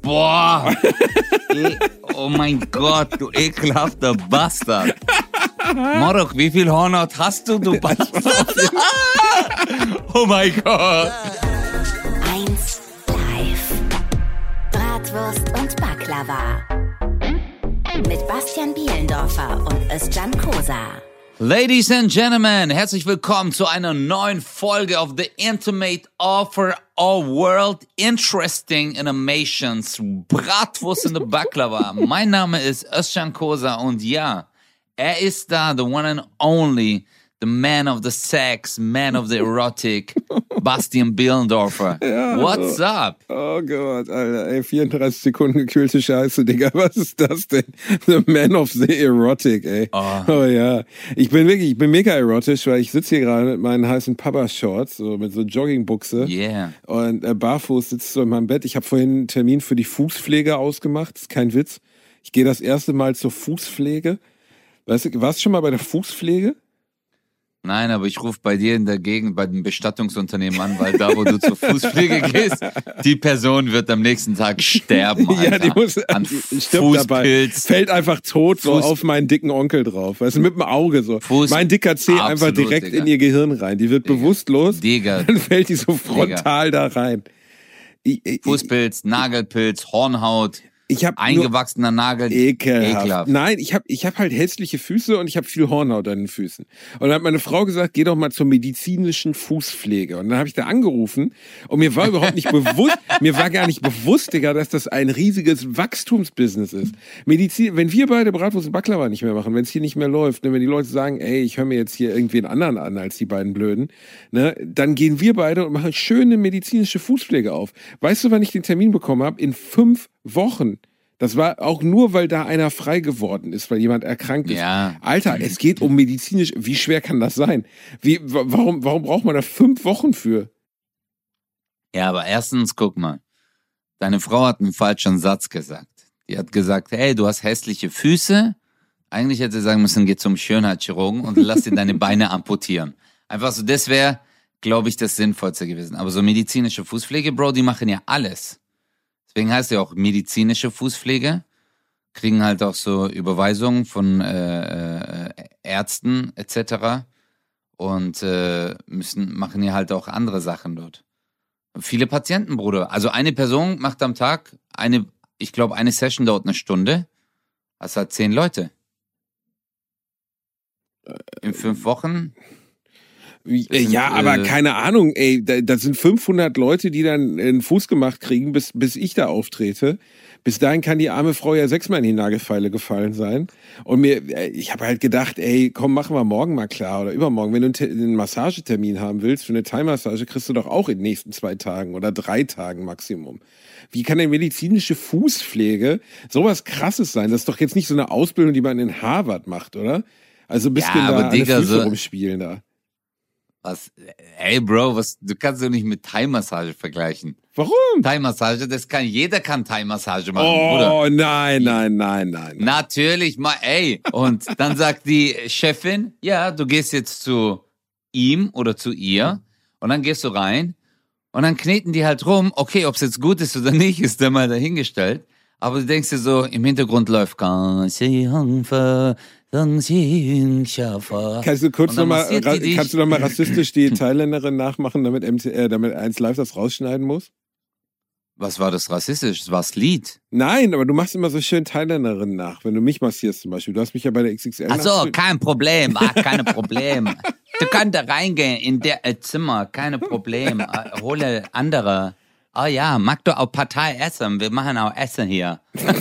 Boah! Oh mein Gott, du ekelhafter Bastard. Morok, wie viel Hornhaut hast du, du Bastard? Oh mein Gott. 1 Live. Bratwurst und Baklava. Mit Bastian Bielendorfer und Özcan Kosa. Ladies and Gentlemen, herzlich willkommen zu einer neuen Folge of The Intimate Offer of World Interesting Animations. Bratwurst und Baklava. Mein Name ist Özcan Kosa und ja, er ist da, the one and only, the man of the sex, man of the erotic, Bastian Bielendorfer. Ja, What's up? Oh Gott, Alter, ey, 34 Sekunden gekühlte Scheiße, Digga, was ist das denn? The man of the erotic, ey. Oh ja, ich bin mega erotisch, weil ich sitze hier gerade mit meinen heißen Papa-Shorts, so mit so Joggingbuchse. Yeah. Und barfuß sitzt so in meinem Bett. Ich habe vorhin einen Termin für die Fußpflege ausgemacht, das ist kein Witz. Ich gehe das erste Mal zur Fußpflege. Weißt du, warst du schon mal bei der Fußpflege? Nein, aber ich rufe bei dir in der Gegend bei dem Bestattungsunternehmen an, weil da, wo du zur Fußpflege gehst, die Person wird am nächsten Tag sterben, Alter. Ja, die stirbt dabei. Fällt einfach tot so auf meinen dicken Onkel drauf. Weißt du, mit dem Auge so. Mein dicker Zeh einfach direkt Digga. In ihr Gehirn rein. Die wird bewusstlos. Digga. Dann fällt die so frontal da rein. Fußpilz, Nagelpilz, Hornhaut. Ich habe eingewachsener Nagel. Ekelhaft. Nein, ich hab halt hässliche Füße und ich habe viel Hornhaut an den Füßen. Und dann hat meine Frau gesagt, geh doch mal zur medizinischen Fußpflege. Und dann habe ich da angerufen und mir war überhaupt nicht bewusst, mir war gar nicht bewusst, Digga, dass das ein riesiges Wachstumsbusiness ist. Medizin, wenn wir beide Bratwurst und Baklava nicht mehr machen, wenn es hier nicht mehr läuft, ne, wenn die Leute sagen, ey, ich höre mir jetzt hier irgendwie einen anderen an als die beiden Blöden, ne, dann gehen wir beide und machen schöne medizinische Fußpflege auf. Weißt du, wann ich den Termin bekommen habe? In 5 Wochen. Das war auch nur, weil da einer frei geworden ist, weil jemand erkrankt ist. Ja. Alter, es geht um medizinisch. Wie schwer kann das sein? Warum braucht man da 5 Wochen für? Ja, aber erstens, guck mal. Deine Frau hat einen falschen Satz gesagt. Die hat gesagt, hey, du hast hässliche Füße. Eigentlich hätte sie sagen müssen, geh zum Schönheitschirurgen und lass dir deine Beine amputieren. Einfach so, das wäre, glaube ich, das Sinnvollste gewesen. Aber so medizinische Fußpflege, Bro, die machen ja alles. Deswegen heißt ja auch medizinische Fußpflege, kriegen halt auch so Überweisungen von Ärzten etc. und machen ja halt auch andere Sachen dort. Viele Patienten, Bruder. Also eine Person macht am Tag ich glaube, eine Session dauert 1 Stunde. Das hat 10 Leute. In 5 Wochen. Ja, aber keine Ahnung, ey, da sind 500 Leute, die dann einen Fuß gemacht kriegen, bis ich da auftrete. Bis dahin kann die arme Frau ja 6-mal in die Nagelfeile gefallen sein. Und ich habe halt gedacht, ey, komm, machen wir morgen mal klar oder übermorgen. Wenn du einen Massagetermin haben willst für eine Thai-Massage, kriegst du doch auch in den nächsten 2 Tagen oder 3 Tagen Maximum. Wie kann denn medizinische Fußpflege sowas Krasses sein? Das ist doch jetzt nicht so eine Ausbildung, die man in Harvard macht, oder? Also ein bisschen da an Füße rumspielen da. Was? Ey, Bro, du kannst doch nicht mit Thai-Massage vergleichen. Warum? Thai-Massage, jeder kann Thai-Massage machen, Bruder. Oh, nein. Natürlich, ey. Und dann sagt die Chefin, ja, du gehst jetzt zu ihm oder zu ihr und dann gehst du rein und dann kneten die halt rum. Okay, ob es jetzt gut ist oder nicht, ist dann mal dahingestellt. Aber du denkst dir so, im Hintergrund läuft kannst du noch mal rassistisch die Thailänderin nachmachen, damit 1 Live das rausschneiden muss? Was war das rassistisch? Das war das Lied. Nein, aber du machst immer so schön Thailänderin nach, wenn du mich massierst zum Beispiel. Du hast mich ja bei der XXL. Ach so, kein Problem. Kein Problem. Du kannst da reingehen in der Zimmer, keine Problem. Hole andere. Oh ja, mag du auch Partei essen? Wir machen auch Essen hier.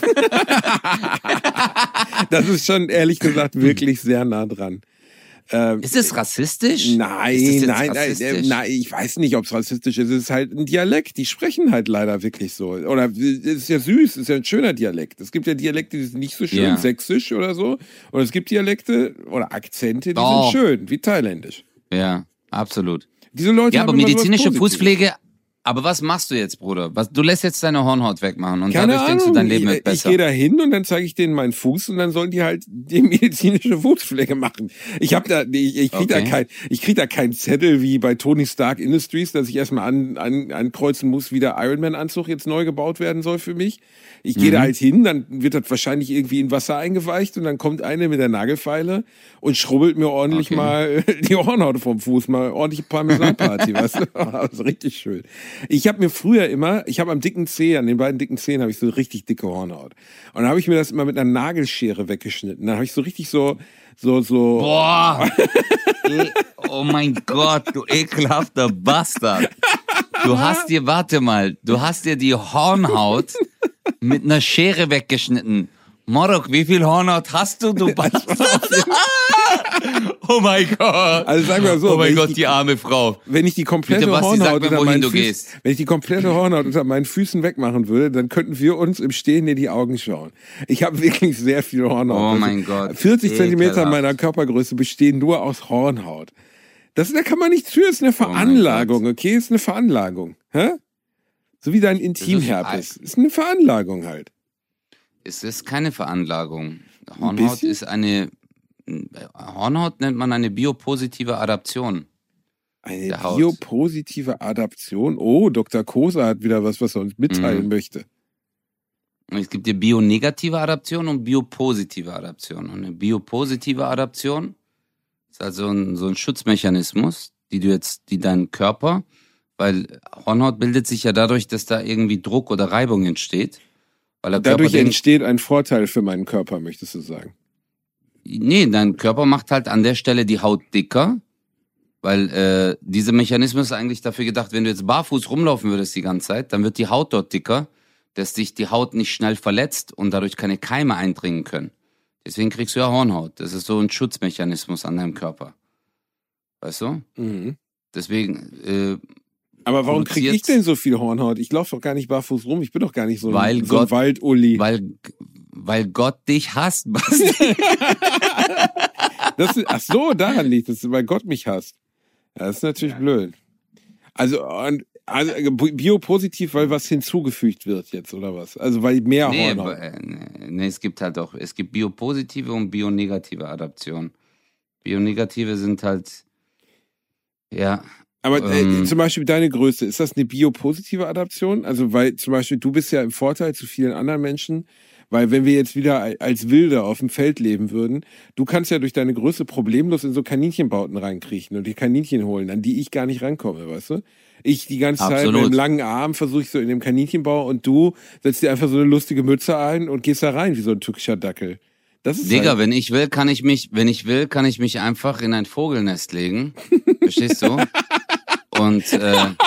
Das ist schon, ehrlich gesagt, wirklich sehr nah dran. Ist es rassistisch? Nein, ich weiß nicht, ob es rassistisch ist. Es ist halt ein Dialekt. Die sprechen halt leider wirklich so. Oder es ist ja süß, es ist ja ein schöner Dialekt. Es gibt ja Dialekte, die sind nicht so schön, sächsisch oder so. Und es gibt Dialekte oder Akzente, die sind schön, wie thailändisch. Ja, absolut. Diese Leute aber medizinische Fußpflege Aber was machst du jetzt, Bruder? Du lässt jetzt deine Hornhaut wegmachen und Keine dadurch denkst du, Ahnung. dein Leben wird besser. Ich gehe da hin und dann zeige ich denen meinen Fuß und dann sollen die halt die medizinische Fußpflege machen. Ich krieg da keinen Zettel wie bei Tony Stark Industries, dass ich erstmal ankreuzen muss, wie der Ironman-Anzug jetzt neu gebaut werden soll für mich. Ich gehe da halt hin, dann wird das wahrscheinlich irgendwie in Wasser eingeweicht und dann kommt eine mit der Nagelfeile und schrubbelt mir ordentlich mal die Hornhaut vom Fuß, mal ordentliche Parmesan-Party, weißt du? Das ist richtig schön. Ich habe mir früher am dicken Zeh, an den beiden dicken Zehen habe ich so richtig dicke Hornhaut. Und dann habe ich mir das immer mit einer Nagelschere weggeschnitten. Dann habe ich so richtig so. Boah! Oh mein Gott, du ekelhafter Bastard. Du hast dir die Hornhaut mit einer Schere weggeschnitten. Morok, wie viel Hornhaut hast du Bastard? Oh mein Gott. Also sagen wir so. Oh mein Gott, die arme Frau. Wenn ich die komplette Hornhaut unter meinen Füßen wegmachen würde, dann könnten wir uns im Stehen in die Augen schauen. Ich habe wirklich sehr viel Hornhaut. Oh mein Gott. 40 Zentimeter meiner Körpergröße bestehen nur aus Hornhaut. Da kann man nichts für, ist eine Veranlagung, okay? Ist eine Veranlagung. Hä? So wie dein Intimherpes. Ist eine Veranlagung halt. Es ist keine Veranlagung. Hornhaut nennt man eine biopositive Adaption. Eine biopositive Adaption? Oh, Dr. Kosa hat wieder was er uns mitteilen möchte. Es gibt die bionegative Adaption und biopositive Adaption. Und eine biopositive Adaption ist also so ein Schutzmechanismus, die dein Körper, weil Hornhaut bildet sich ja dadurch, dass da irgendwie Druck oder Reibung entsteht. Weil dadurch entsteht ein Vorteil für meinen Körper, möchtest du sagen? Nee, dein Körper macht halt an der Stelle die Haut dicker, weil dieser Mechanismus ist eigentlich dafür gedacht, wenn du jetzt barfuß rumlaufen würdest die ganze Zeit, dann wird die Haut dort dicker, dass dich die Haut nicht schnell verletzt und dadurch keine Keime eindringen können. Deswegen kriegst du ja Hornhaut. Das ist so ein Schutzmechanismus an deinem Körper. Weißt du? Mhm. Deswegen aber warum kriege ich denn so viel Hornhaut? Ich laufe doch gar nicht barfuß rum. Ich bin doch gar nicht so ein Waldulli. Weil Gott dich hasst, Basti. Ach so, daran liegt es, weil Gott mich hasst. Ja, das ist natürlich blöd. Also biopositiv, weil was hinzugefügt wird jetzt, oder was? Also weil mehr Hornhaut. Nee, es gibt biopositive und bionegative Adaptionen. Bionegative sind halt, ja. Aber zum Beispiel deine Größe, ist das eine biopositive Adaption? Also weil zum Beispiel du bist ja im Vorteil zu vielen anderen Menschen, weil wenn wir jetzt wieder als Wilde auf dem Feld leben würden, du kannst ja durch deine Größe problemlos in so Kaninchenbauten reinkriechen und die Kaninchen holen, an die ich gar nicht rankomme, weißt du? Ich die ganze Zeit mit dem langen Arm versuche ich so in dem Kaninchenbau und du setzt dir einfach so eine lustige Mütze ein und gehst da rein wie so ein türkischer Dackel. Das ist Digga, wenn ich will, kann ich mich einfach in ein Vogelnest legen. Verstehst du? Und ich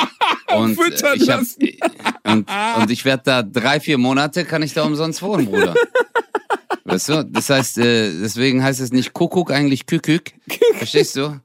werde da 3-4 Monate, kann ich da umsonst wohnen, Bruder. Weißt du? Das heißt, deswegen heißt es nicht Kuckuck, eigentlich Kükük. Verstehst du?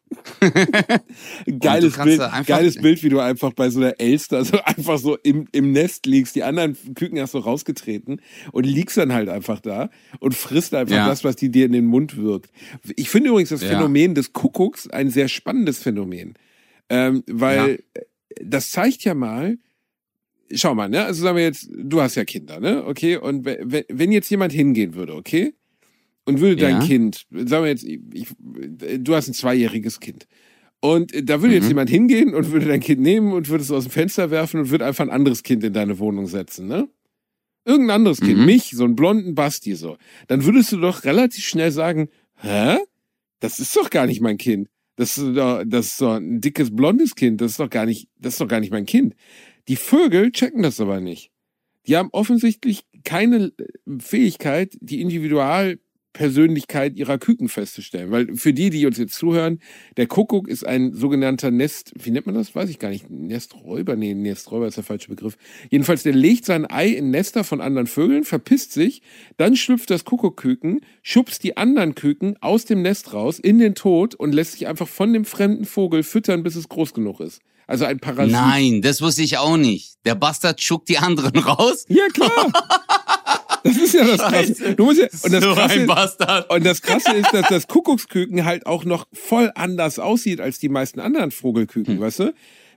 Geiles Bild, wie du einfach bei so einer Elster so einfach so im Nest liegst. Die anderen Küken hast du rausgetreten und liegst dann halt einfach da und frisst einfach das, was dir in den Mund wirkt. Ich finde übrigens das Phänomen des Kuckucks ein sehr spannendes Phänomen. Weil das zeigt ja mal, schau mal, ne, also sagen wir jetzt, du hast ja Kinder, ne, okay, und wenn jetzt jemand hingehen würde, okay, und würde dein Kind, sagen wir jetzt, du hast ein 2-jähriges Kind, und da würde jetzt jemand hingehen und würde dein Kind nehmen und würde es aus dem Fenster werfen und würde einfach ein anderes Kind in deine Wohnung setzen, ne? Irgendein anderes Kind, mich, so einen blonden Basti, so. Dann würdest du doch relativ schnell sagen, hä? Das ist doch gar nicht mein Kind. Das ist doch ein dickes, blondes Kind. Das ist doch gar nicht mein Kind. Die Vögel checken das aber nicht. Die haben offensichtlich keine Fähigkeit, die Individualpersönlichkeit ihrer Küken festzustellen. Weil für die uns jetzt zuhören, der Kuckuck ist ein sogenannter wie nennt man das? Weiß ich gar nicht. Nesträuber? Nee, Nesträuber ist der falsche Begriff. Jedenfalls, der legt sein Ei in Nester von anderen Vögeln, verpisst sich, dann schlüpft das Kuckuckküken, schubst die anderen Küken aus dem Nest raus, in den Tod und lässt sich einfach von dem fremden Vogel füttern, bis es groß genug ist. Also ein Parasit. Nein, das wusste ich auch nicht. Der Bastard schuckt die anderen raus? Ja, klar. Das ist ja das Krasse. Und das Krasse ist, dass das Kuckucksküken halt auch noch voll anders aussieht als die meisten anderen Vogelküken, weißt du?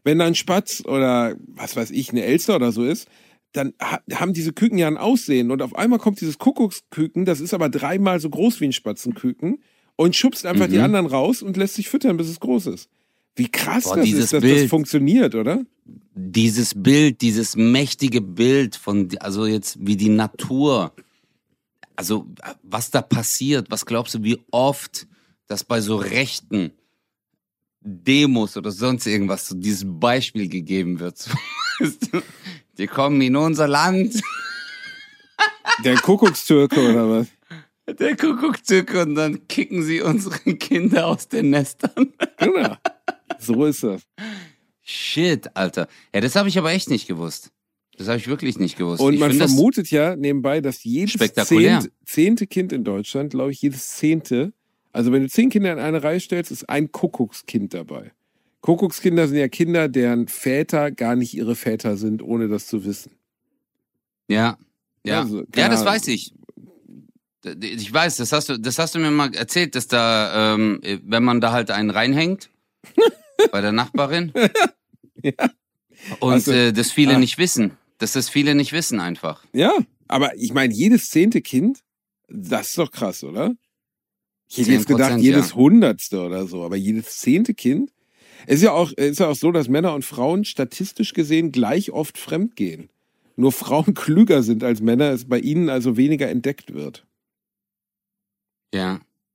wenn da ein Spatz oder was weiß ich, eine Elster oder so ist, dann haben diese Küken ja ein Aussehen und auf einmal kommt dieses Kuckucksküken, das ist aber 3-mal so groß wie ein Spatzenküken und schubst einfach die anderen raus und lässt sich füttern, bis es groß ist. Wie krass das ist, dass das funktioniert, oder? Dieses Bild, dieses mächtige Bild also jetzt wie die Natur, also was da passiert, was glaubst du, wie oft das bei so rechten Demos oder sonst irgendwas so dieses Beispiel gegeben wird. Die kommen in unser Land. Der Kuckuckstürke oder was? Der Kuckuckstürke und dann kicken sie unsere Kinder aus den Nestern. Genau. So ist das. Shit, Alter. Ja, das habe ich aber echt nicht gewusst. Das habe ich wirklich nicht gewusst. Und man vermutet ja nebenbei, dass jedes spektakulär. zehnte Kind in Deutschland, glaube ich, jedes 10., also wenn du 10 Kinder in eine Reihe stellst, ist ein Kuckuckskind dabei. Kuckuckskinder sind ja Kinder, deren Väter gar nicht ihre Väter sind, ohne das zu wissen. Ja, ja. Also, ja, das weiß ich. Ich weiß, das hast du mir mal erzählt, dass da, wenn man da halt einen reinhängt, bei der Nachbarin, ja. Und Also, das viele nicht wissen. Dass das viele nicht wissen einfach. Ja, aber ich meine, jedes 10. Kind, das ist doch krass, oder? Ich hätte jetzt gedacht, jedes 100. oder so, aber jedes 10. Kind. Es ist ja auch so, dass Männer und Frauen statistisch gesehen gleich oft fremdgehen. Nur Frauen klüger sind als Männer, es bei ihnen also weniger entdeckt wird. Ja.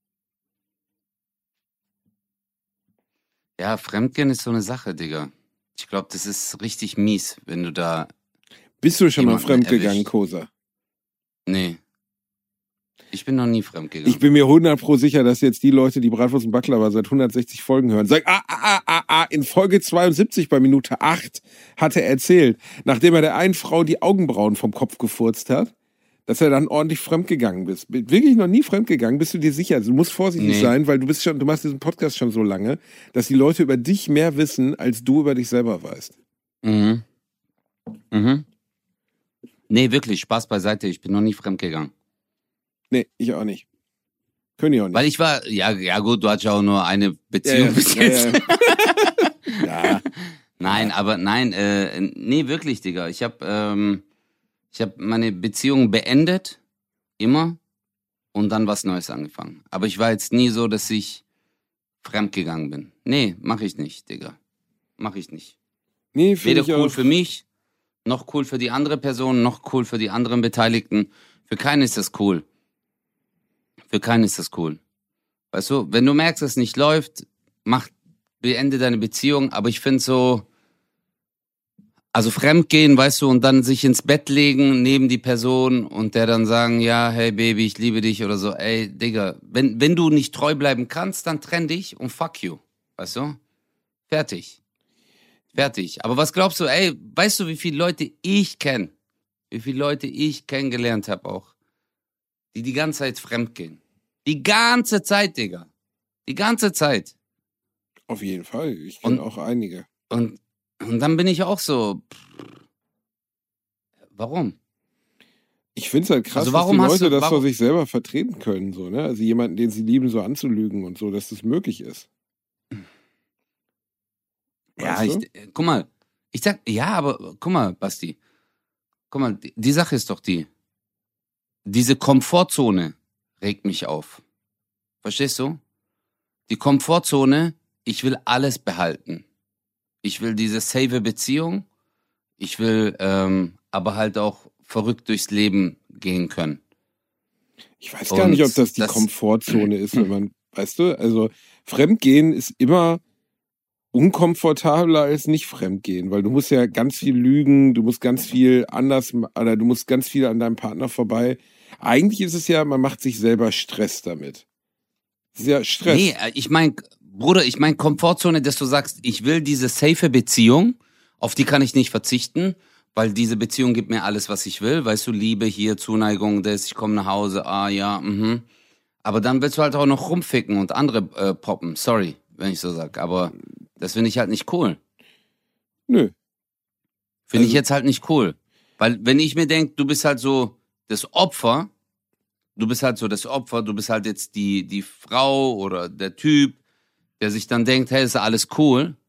Ja, Fremdgehen ist so eine Sache, Digga. Ich glaube, das ist richtig mies, wenn du da... Bist du schon mal fremdgegangen, Kosa? Nee. Ich bin noch nie fremdgegangen. Ich bin mir 100% sicher, dass jetzt die Leute, die Bratwurst und Baklava seit 160 Folgen hören, sagen, in Folge 72 bei Minute 8 hat er erzählt, nachdem er der einen Frau die Augenbrauen vom Kopf gefurzt hat, dass er dann ordentlich fremdgegangen bist. Wirklich noch nie fremdgegangen, bist du dir sicher? Also du musst vorsichtig sein, weil du machst diesen Podcast schon so lange, dass die Leute über dich mehr wissen, als du über dich selber weißt. Mhm. Nee, wirklich, Spaß beiseite, ich bin noch nie fremdgegangen. Nee, ich auch nicht. Können ich auch nicht. Weil ich war, ja gut, du hattest ja auch nur eine Beziehung bis jetzt. Ja. Nee, wirklich, Digga. Ich hab meine Beziehung beendet, immer, und dann was Neues angefangen. Aber ich war jetzt nie so, dass ich fremdgegangen bin. Nee, mach ich nicht, Digga. Mach ich nicht. Nee, weder ich cool auch. für mich, noch cool für die andere Person, noch cool für die anderen Beteiligten. Für keinen ist das cool. Weißt du, wenn du merkst, dass es nicht läuft, beende deine Beziehung. Aber ich finde so, also fremdgehen, weißt du, und dann sich ins Bett legen neben die Person und der dann sagen, ja, hey Baby, ich liebe dich oder so. Ey, Digga, wenn du nicht treu bleiben kannst, dann trenn dich und fuck you. Weißt du? Fertig. Aber was glaubst du, ey, weißt du, wie viele Leute ich kenne? Wie viele Leute ich kennengelernt habe auch, die ganze Zeit fremdgehen. Die ganze Zeit, Digga. Die ganze Zeit. Auf jeden Fall. Ich kenne auch einige. Und dann bin ich auch so, warum? Ich finde es halt krass, Also dass die Leute das vor sich selber vertreten können. So, ne? Also jemanden, den sie lieben, so anzulügen und so, dass das möglich ist. Ja, guck mal. Ich sag, ja, aber guck mal, Basti. Guck mal, die Sache ist doch die. Diese Komfortzone regt mich auf. Verstehst du? Die Komfortzone, ich will alles behalten. Ich will diese safe Beziehung. Ich will aber halt auch verrückt durchs Leben gehen können. Ich weiß gar nicht, ob das die Komfortzone ist, wenn man, weißt du, also Fremdgehen ist immer unkomfortabler als nicht Fremdgehen, weil du musst ja ganz viel lügen, du musst ganz viel du musst ganz viel an deinem Partner vorbei. Eigentlich ist es ja, man macht sich selber Stress damit. Das ist ja Stress. Nee, ich meine Komfortzone, dass du sagst, ich will diese safe Beziehung, auf die kann ich nicht verzichten, weil diese Beziehung gibt mir alles, was ich will. Weißt du, Liebe hier, Zuneigung, ich komme nach Hause, Aber dann willst du halt auch noch rumficken und andere poppen. Sorry, wenn ich so sag, aber das finde ich halt nicht cool. Nö. Finde ich jetzt halt nicht cool. Weil wenn ich mir denke, du bist halt so das Opfer, du bist halt jetzt die Frau oder der Typ, der sich dann denkt, hey, ist alles cool.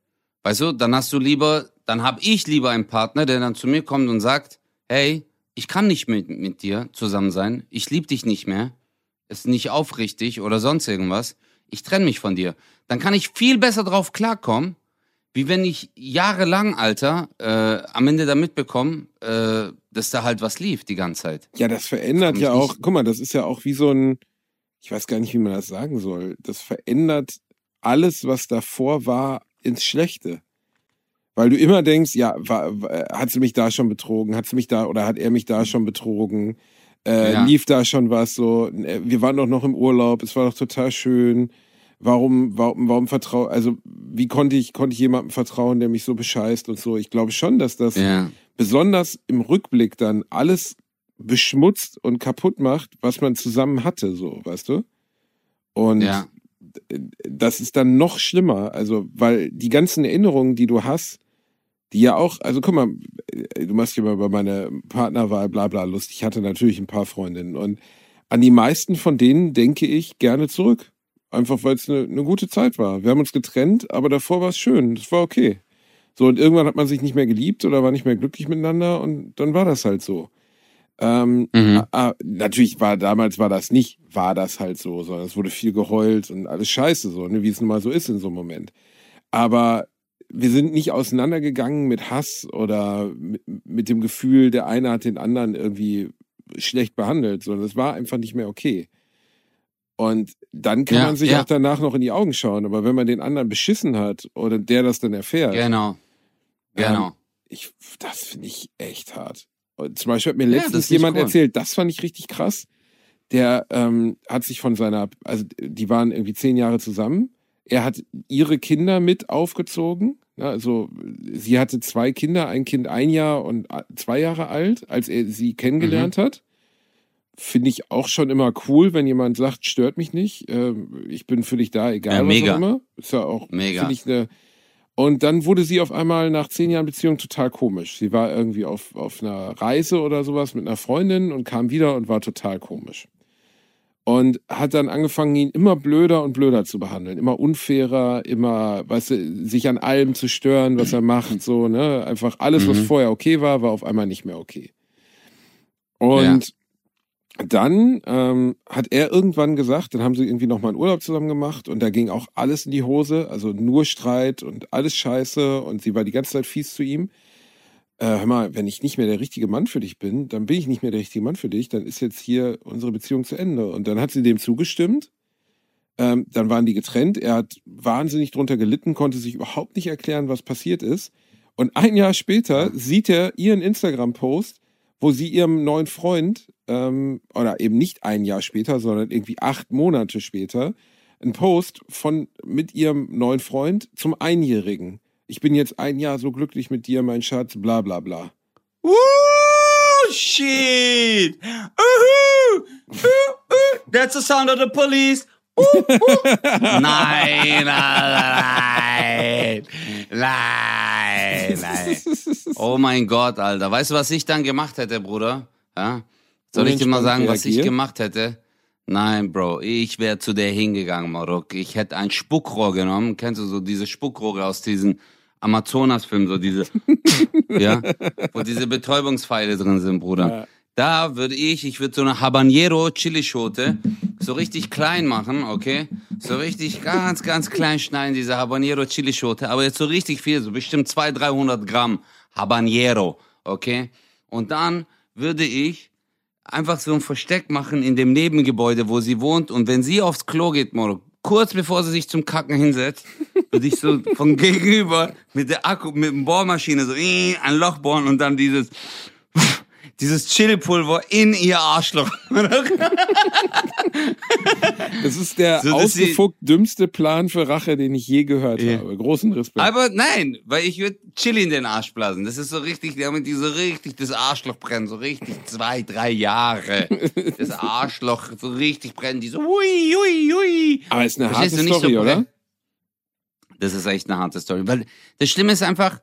Weißt du, dann habe ich lieber einen Partner, der dann zu mir kommt und sagt, hey, ich kann nicht mit dir zusammen sein, ich liebe dich nicht mehr, ist nicht aufrichtig oder sonst irgendwas, ich trenne mich von dir. Dann kann ich viel besser drauf klarkommen, wie wenn ich jahrelang, Alter, am Ende da mitbekomme, dass da halt was lief die ganze Zeit. Ja, das verändert ja auch, guck mal, das ist ja auch wie so ein, ich weiß gar nicht, wie man das sagen soll, das verändert alles, was davor war, ins Schlechte. Weil du immer denkst, ja, hat sie mich da schon betrogen, hat er mich da schon betrogen, lief da schon was so, wir waren doch noch im Urlaub, es war doch total schön, warum vertraue, also wie konnte ich jemandem vertrauen, der mich so bescheißt und so. Ich glaube schon, dass das besonders im Rückblick dann alles beschmutzt und kaputt macht, was man zusammen hatte, so, weißt du? Und das ist dann noch schlimmer, also weil die ganzen Erinnerungen, die du hast, die ja auch, also guck mal, du machst ja mal über meine Partnerwahl bla bla lustig. Ich hatte natürlich ein paar Freundinnen und an die meisten von denen denke ich gerne zurück. Einfach weil es eine gute Zeit war. Wir haben uns getrennt, aber davor war es schön. Das war okay. So, und irgendwann hat man sich nicht mehr geliebt oder war nicht mehr glücklich miteinander und dann war das halt so. Natürlich war das halt so, sondern es wurde viel geheult und alles scheiße so, ne, wie es nun mal so ist in so einem Moment. Aber wir sind nicht auseinandergegangen mit Hass oder mit dem Gefühl, der eine hat den anderen irgendwie schlecht behandelt, sondern es war einfach nicht mehr okay. Und dann kann man sich auch danach noch in die Augen schauen. Aber wenn man den anderen beschissen hat oder der das dann erfährt. Genau. Das finde ich echt hart. Und zum Beispiel hat mir letztens jemand erzählt, das fand ich richtig krass. Der hat sich von also die waren irgendwie 10 Jahre zusammen. Er hat ihre Kinder mit aufgezogen. Also sie hatte 2 Kinder, ein Kind 1 Jahr und 2 Jahre alt, als er sie kennengelernt hat. Finde ich auch schon immer cool, wenn jemand sagt, stört mich nicht, ich bin für dich da, egal was auch immer. Ist ja auch, finde ich, und dann wurde sie auf einmal nach 10 Jahren Beziehung total komisch. Sie war irgendwie auf einer Reise oder sowas mit einer Freundin und kam wieder und war total komisch. Und hat dann angefangen, ihn immer blöder und blöder zu behandeln. Immer unfairer, immer, weißt du, sich an allem zu stören, was er macht, so, ne? Einfach alles, was vorher okay war auf einmal nicht mehr okay. Und dann hat er irgendwann gesagt, dann haben sie irgendwie nochmal einen Urlaub zusammen gemacht und da ging auch alles in die Hose, also nur Streit und alles scheiße und sie war die ganze Zeit fies zu ihm. Hör mal, wenn ich nicht mehr der richtige Mann für dich bin, dann bin ich nicht mehr der richtige Mann für dich, dann ist jetzt hier unsere Beziehung zu Ende. Und dann hat sie dem zugestimmt, dann waren die getrennt, er hat wahnsinnig drunter gelitten, konnte sich überhaupt nicht erklären, was passiert ist. Und 1 Jahr später sieht er ihren Instagram-Post, wo sie ihrem neuen Freund, oder eben nicht 1 Jahr später, sondern irgendwie 8 Monate später, einen Post mit ihrem neuen Freund zum Einjährigen. Ich bin jetzt 1 Jahr so glücklich mit dir, mein Schatz, bla bla bla. Shit! That's the sound of the police! Nein. Oh mein Gott, Alter. Weißt du, was ich dann gemacht hätte, Bruder? Ja? Soll ich dir mal sagen, was ich gemacht hätte? Nein, Bro, ich wäre zu der hingegangen, Marok. Ich hätte ein Spuckrohr genommen. Kennst du so diese Spuckrohre aus diesen Amazonas-Filmen, so diese, ja, wo diese Betäubungspfeile drin sind, Bruder. Ja. Da würde ich würde so eine Habanero-Chilischote so richtig klein machen, okay? So richtig ganz, ganz klein schneiden, diese Habanero-Chilischote. Aber jetzt so richtig viel, so bestimmt 200-300 Gramm Habanero, okay? Und dann würde ich einfach so ein Versteck machen in dem Nebengebäude, wo sie wohnt. Und wenn sie aufs Klo geht, Moro, kurz bevor sie sich zum Kacken hinsetzt, würde ich so von gegenüber mit der Bohrmaschine so ein Loch bohren und dann dieses Chili-Pulver in ihr Arschloch. Das ist der so, ausgefuckt dümmste Plan für Rache, den ich je gehört habe. Großen Respekt. Aber nein, weil ich würde Chili in den Arsch blasen. Das ist so richtig, damit die so richtig das Arschloch brennen, so richtig 2-3 Jahre. Das Arschloch so richtig brennen, die so ui. Aber ist eine harte Story, so, oder? Das ist echt eine harte Story. Weil das Schlimme ist einfach,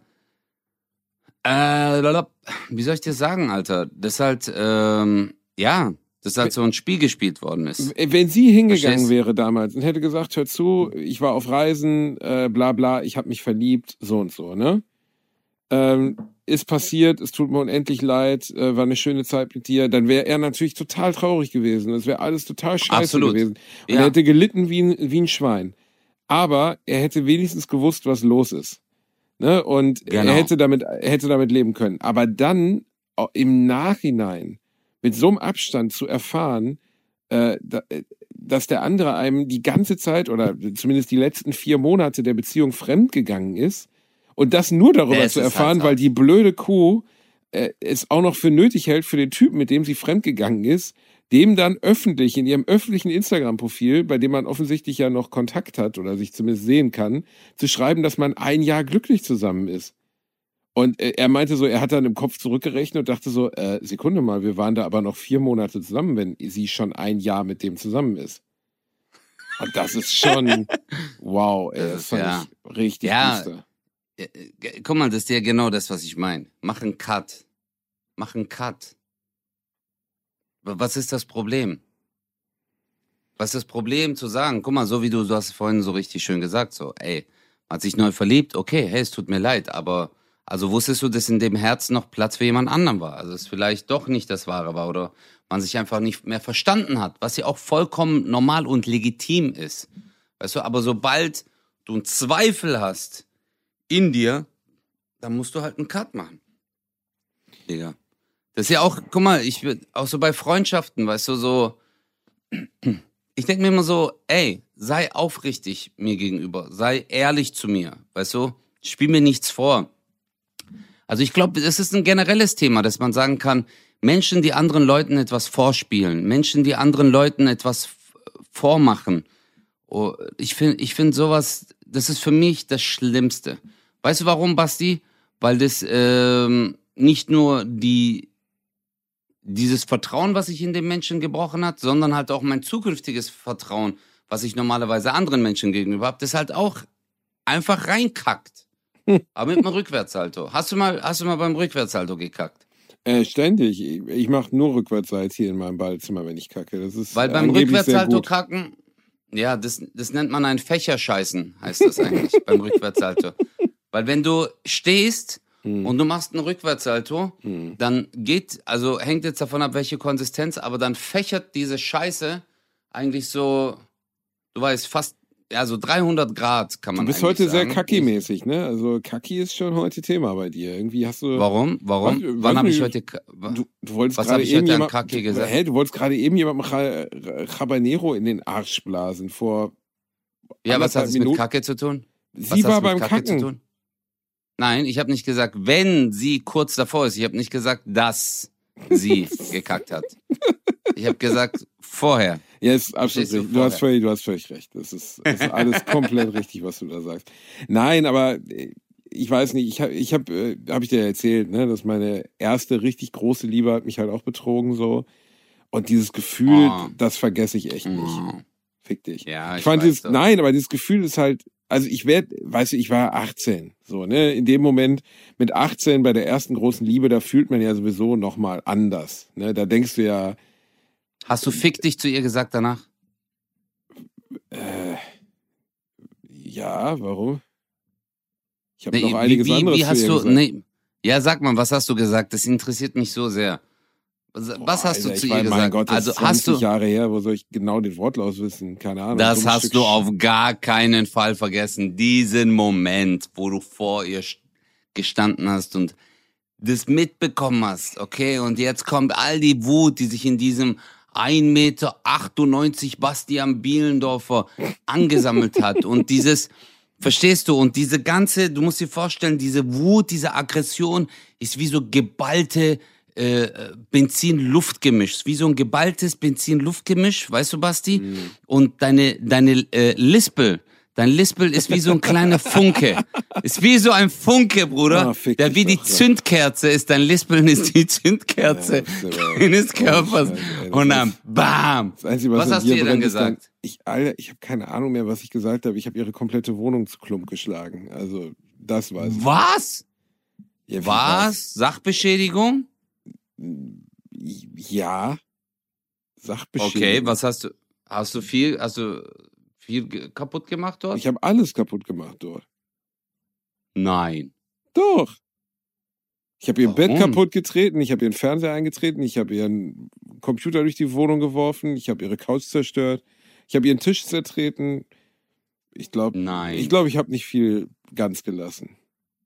wie soll ich dir sagen, Alter? Das ist halt, dass halt so ein Spiel gespielt worden ist. Wenn sie hingegangen Verstehst? wäre damals und hätte gesagt, hör zu, ich war auf Reisen, bla bla, ich habe mich verliebt, so und so, ne? Ist passiert, es tut mir unendlich leid, war eine schöne Zeit mit dir, dann wäre er natürlich total traurig gewesen. Das wäre alles total scheiße Absolut. gewesen. Und Ja. er hätte gelitten wie ein Schwein. Aber er hätte wenigstens gewusst, was los ist. Ne? Und Genau. er hätte damit leben können. Aber dann im Nachhinein mit so einem Abstand zu erfahren, dass der andere einem die ganze Zeit oder zumindest die letzten 4 Monate der Beziehung fremdgegangen ist und das nur darüber Das zu ist erfahren, halt weil hart. die blöde Kuh es auch noch für nötig hält für den Typen, mit dem sie fremdgegangen ist, dem dann öffentlich in ihrem öffentlichen Instagram-Profil, bei dem man offensichtlich ja noch Kontakt hat oder sich zumindest sehen kann, zu schreiben, dass man 1 Jahr glücklich zusammen ist. Und er meinte so, er hat dann im Kopf zurückgerechnet und dachte so, Sekunde mal, wir waren da aber noch 4 Monate zusammen, wenn sie schon 1 Jahr mit dem zusammen ist. Und das ist schon, wow, ey, das fand ich richtig Ja. düster. Guck mal, das ist ja genau das, was ich meine. Mach einen Cut. Was ist das Problem? Was ist das Problem zu sagen? Guck mal, so wie du hast vorhin so richtig schön gesagt, so, ey, man hat sich neu verliebt, okay, hey, es tut mir leid, aber also wusstest du, dass in dem Herz noch Platz für jemand anderen war? Also es vielleicht doch nicht das Wahre war oder man sich einfach nicht mehr verstanden hat, was ja auch vollkommen normal und legitim ist. Weißt du, aber sobald du einen Zweifel hast in dir, dann musst du halt einen Cut machen. Digga. Das ist ja auch, guck mal, auch so bei Freundschaften, weißt du, so, ich denke mir immer so, ey, sei aufrichtig mir gegenüber, sei ehrlich zu mir, weißt du, spiel mir nichts vor. Also ich glaube, es ist ein generelles Thema, dass man sagen kann, Menschen, die anderen Leuten etwas vorspielen, Menschen, die anderen Leuten etwas vormachen, oh, ich find sowas, das ist für mich das Schlimmste. Weißt du warum, Basti? Weil das nicht nur dieses Vertrauen, was sich in den Menschen gebrochen hat, sondern halt auch mein zukünftiges Vertrauen, was ich normalerweise anderen Menschen gegenüber habe, das halt auch einfach reinkackt. Aber mit einem Rückwärtssalto. Hast du mal beim Rückwärtssalto gekackt? Ständig. Ich mache nur Rückwärtssalz hier in meinem Badezimmer, wenn ich kacke. Das ist Weil beim angeblich sehr Rückwärtssalto gut. kacken, ja, das nennt man ein Fächerscheißen, heißt das eigentlich, beim Rückwärtssalto. Weil wenn du stehst und du machst einen Rückwärtssalto, dann hängt jetzt davon ab, welche Konsistenz, aber dann fächert diese Scheiße eigentlich so, du weißt, fast, ja, so 300 Grad kann man Du bist eigentlich heute sehr sagen. Kacki-mäßig, ne? Also Kacki ist schon heute Thema bei dir. Irgendwie hast du... Warum? Weiß Wann habe nicht. ich heute... Du wolltest Was gerade hab ich eben heute an Kacki gesagt? Du wolltest gerade eben jemandem Habanero in den Arsch blasen vor Ja, was hat anderthalb es mit Minuten. Kacke zu tun? Sie Was war hat's mit beim Kacke Kacken. zu tun? Nein, ich habe nicht gesagt, wenn sie kurz davor ist. Ich habe nicht gesagt, dass sie gekackt hat. Ich habe gesagt, vorher. Ja, ist absolut Verstehst du, richtig. Du hast völlig recht. Das ist alles komplett richtig, was du da sagst. Nein, aber ich weiß nicht, hab ich dir erzählt, ne, dass meine erste richtig große Liebe hat mich halt auch betrogen so. Und dieses Gefühl, Oh. das vergesse ich echt nicht. Oh. Fick dich. Ja, ich fand weiß doch. nein, aber dieses Gefühl ist halt, also ich war 18, so, ne, in dem Moment mit 18 bei der ersten großen Liebe, da fühlt man ja sowieso nochmal anders, ne, da denkst du ja, Hast du fick dich zu ihr gesagt danach? ja, warum? Ich habe Nee, noch einiges anderes wie hast zu ihr du, gesagt. nee, ja, sag mal, was hast du gesagt? Das interessiert mich so sehr. Was hast du Alter, zu ich ihr mein, gesagt? Mein Gott, das Also ist hast 20 du, Jahre her, wo soll ich genau den Wortlaut wissen? Keine Ahnung. das dummes hast Stück du auf gar keinen Fall vergessen. Diesen Moment, wo du vor ihr gestanden hast und das mitbekommen hast, okay? Und jetzt kommt all die Wut, die sich in diesem 1,98 Meter Bastian Bielendorfer angesammelt hat. Und dieses, verstehst du? Und diese ganze, du musst dir vorstellen, diese Wut, diese Aggression ist wie so geballte Benzin-Luft-Gemisch. Wie so ein geballtes Benzin-Luft-Gemisch, weißt du, Basti? Und deine Lispel, dein Lispel ist wie so ein kleiner Funke. Ist wie so ein Funke, Bruder. Ah, fick Der dich wie die doch, ja. Zündkerze ist. Dein Lispeln ist die Zündkerze Ja, das ist aber- deines Körpers. Scheiße, ey, das Und dann ist- BAM! Das Einzige, Was in hast du dir ihr dann brennt, ist gesagt? ich habe keine Ahnung mehr, was ich gesagt habe. Ich habe ihre komplette Wohnung zu Klump geschlagen. Also, das weiß ich. Was? Ja, wie Was? Sachbeschädigung? Ja. Sachbeschädigung. Okay, hast du viel kaputt gemacht dort? Ich habe alles kaputt gemacht dort. Nein. Doch. Ich habe ihr Warum? Bett kaputt getreten, ich habe ihren Fernseher eingetreten, ich habe ihren Computer durch die Wohnung geworfen, ich habe ihre Couch zerstört, ich habe ihren Tisch zertreten. Ich glaube, Nein. ich habe nicht viel ganz gelassen.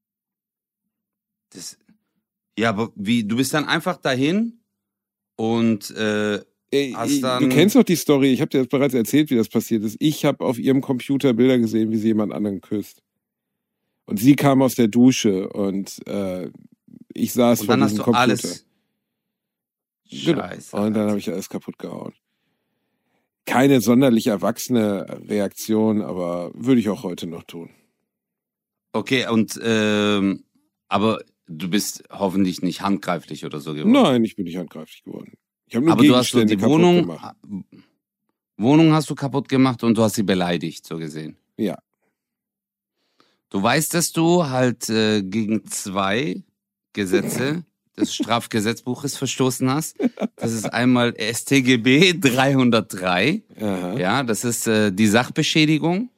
Ja, aber wie, du bist dann einfach dahin und hast dann... Du kennst doch die Story, ich habe dir das bereits erzählt, wie das passiert ist. Ich habe auf ihrem Computer Bilder gesehen, wie sie jemand anderen küsst. Und sie kam aus der Dusche und ich saß vor diesem Computer. Alles... Genau. Scheiße. Und dann habe ich alles kaputt gehauen. Keine sonderlich erwachsene Reaktion, aber würde ich auch heute noch tun. Okay, und aber du bist hoffentlich nicht handgreiflich oder so geworden. Nein, ich bin nicht handgreiflich geworden. Ich habe nur Aber du hast so Gegenstände die kaputt gemacht. Wohnung hast du kaputt gemacht und du hast sie beleidigt, so gesehen. Ja. Du weißt, dass du halt gegen 2 Gesetze des Strafgesetzbuches verstoßen hast. Das ist einmal StGB 303. Aha. Ja, das ist die Sachbeschädigung.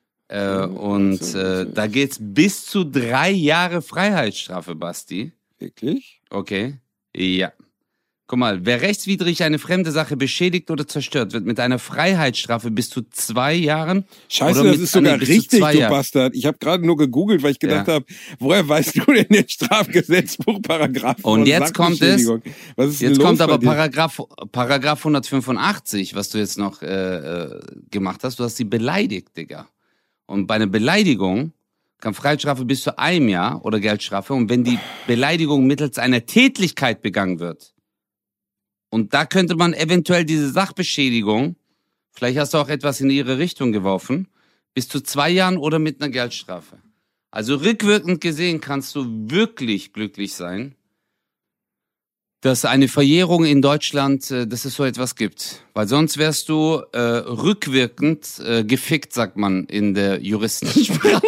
Da geht's bis zu 3 Jahre Freiheitsstrafe, Basti. Wirklich? Okay. Ja. Guck mal, wer rechtswidrig eine fremde Sache beschädigt oder zerstört, wird mit einer Freiheitsstrafe bis zu 2 Jahren. Scheiße, oder das ist sogar bis zu richtig, 2 du Jahren. Bastard. Ich habe gerade nur gegoogelt, weil ich gedacht habe, woher weißt du denn den Strafgesetzbuch Paragraphen? Und jetzt kommt es. Was ist Jetzt denn kommt los aber bei dir? Paragraph 185, was du jetzt noch gemacht hast. Du hast sie beleidigt, Digga. Und bei einer Beleidigung kann Freiheitsstrafe bis zu 1 Jahr oder Geldstrafe. Und wenn die Beleidigung mittels einer Tätlichkeit begangen wird, und da könnte man eventuell diese Sachbeschädigung, vielleicht hast du auch etwas in ihre Richtung geworfen, bis zu 2 Jahren oder mit einer Geldstrafe. Also rückwirkend gesehen kannst du wirklich glücklich sein, dass eine Verjährung in Deutschland, dass es so etwas gibt. Weil sonst wärst du rückwirkend gefickt, sagt man in der Juristensprache.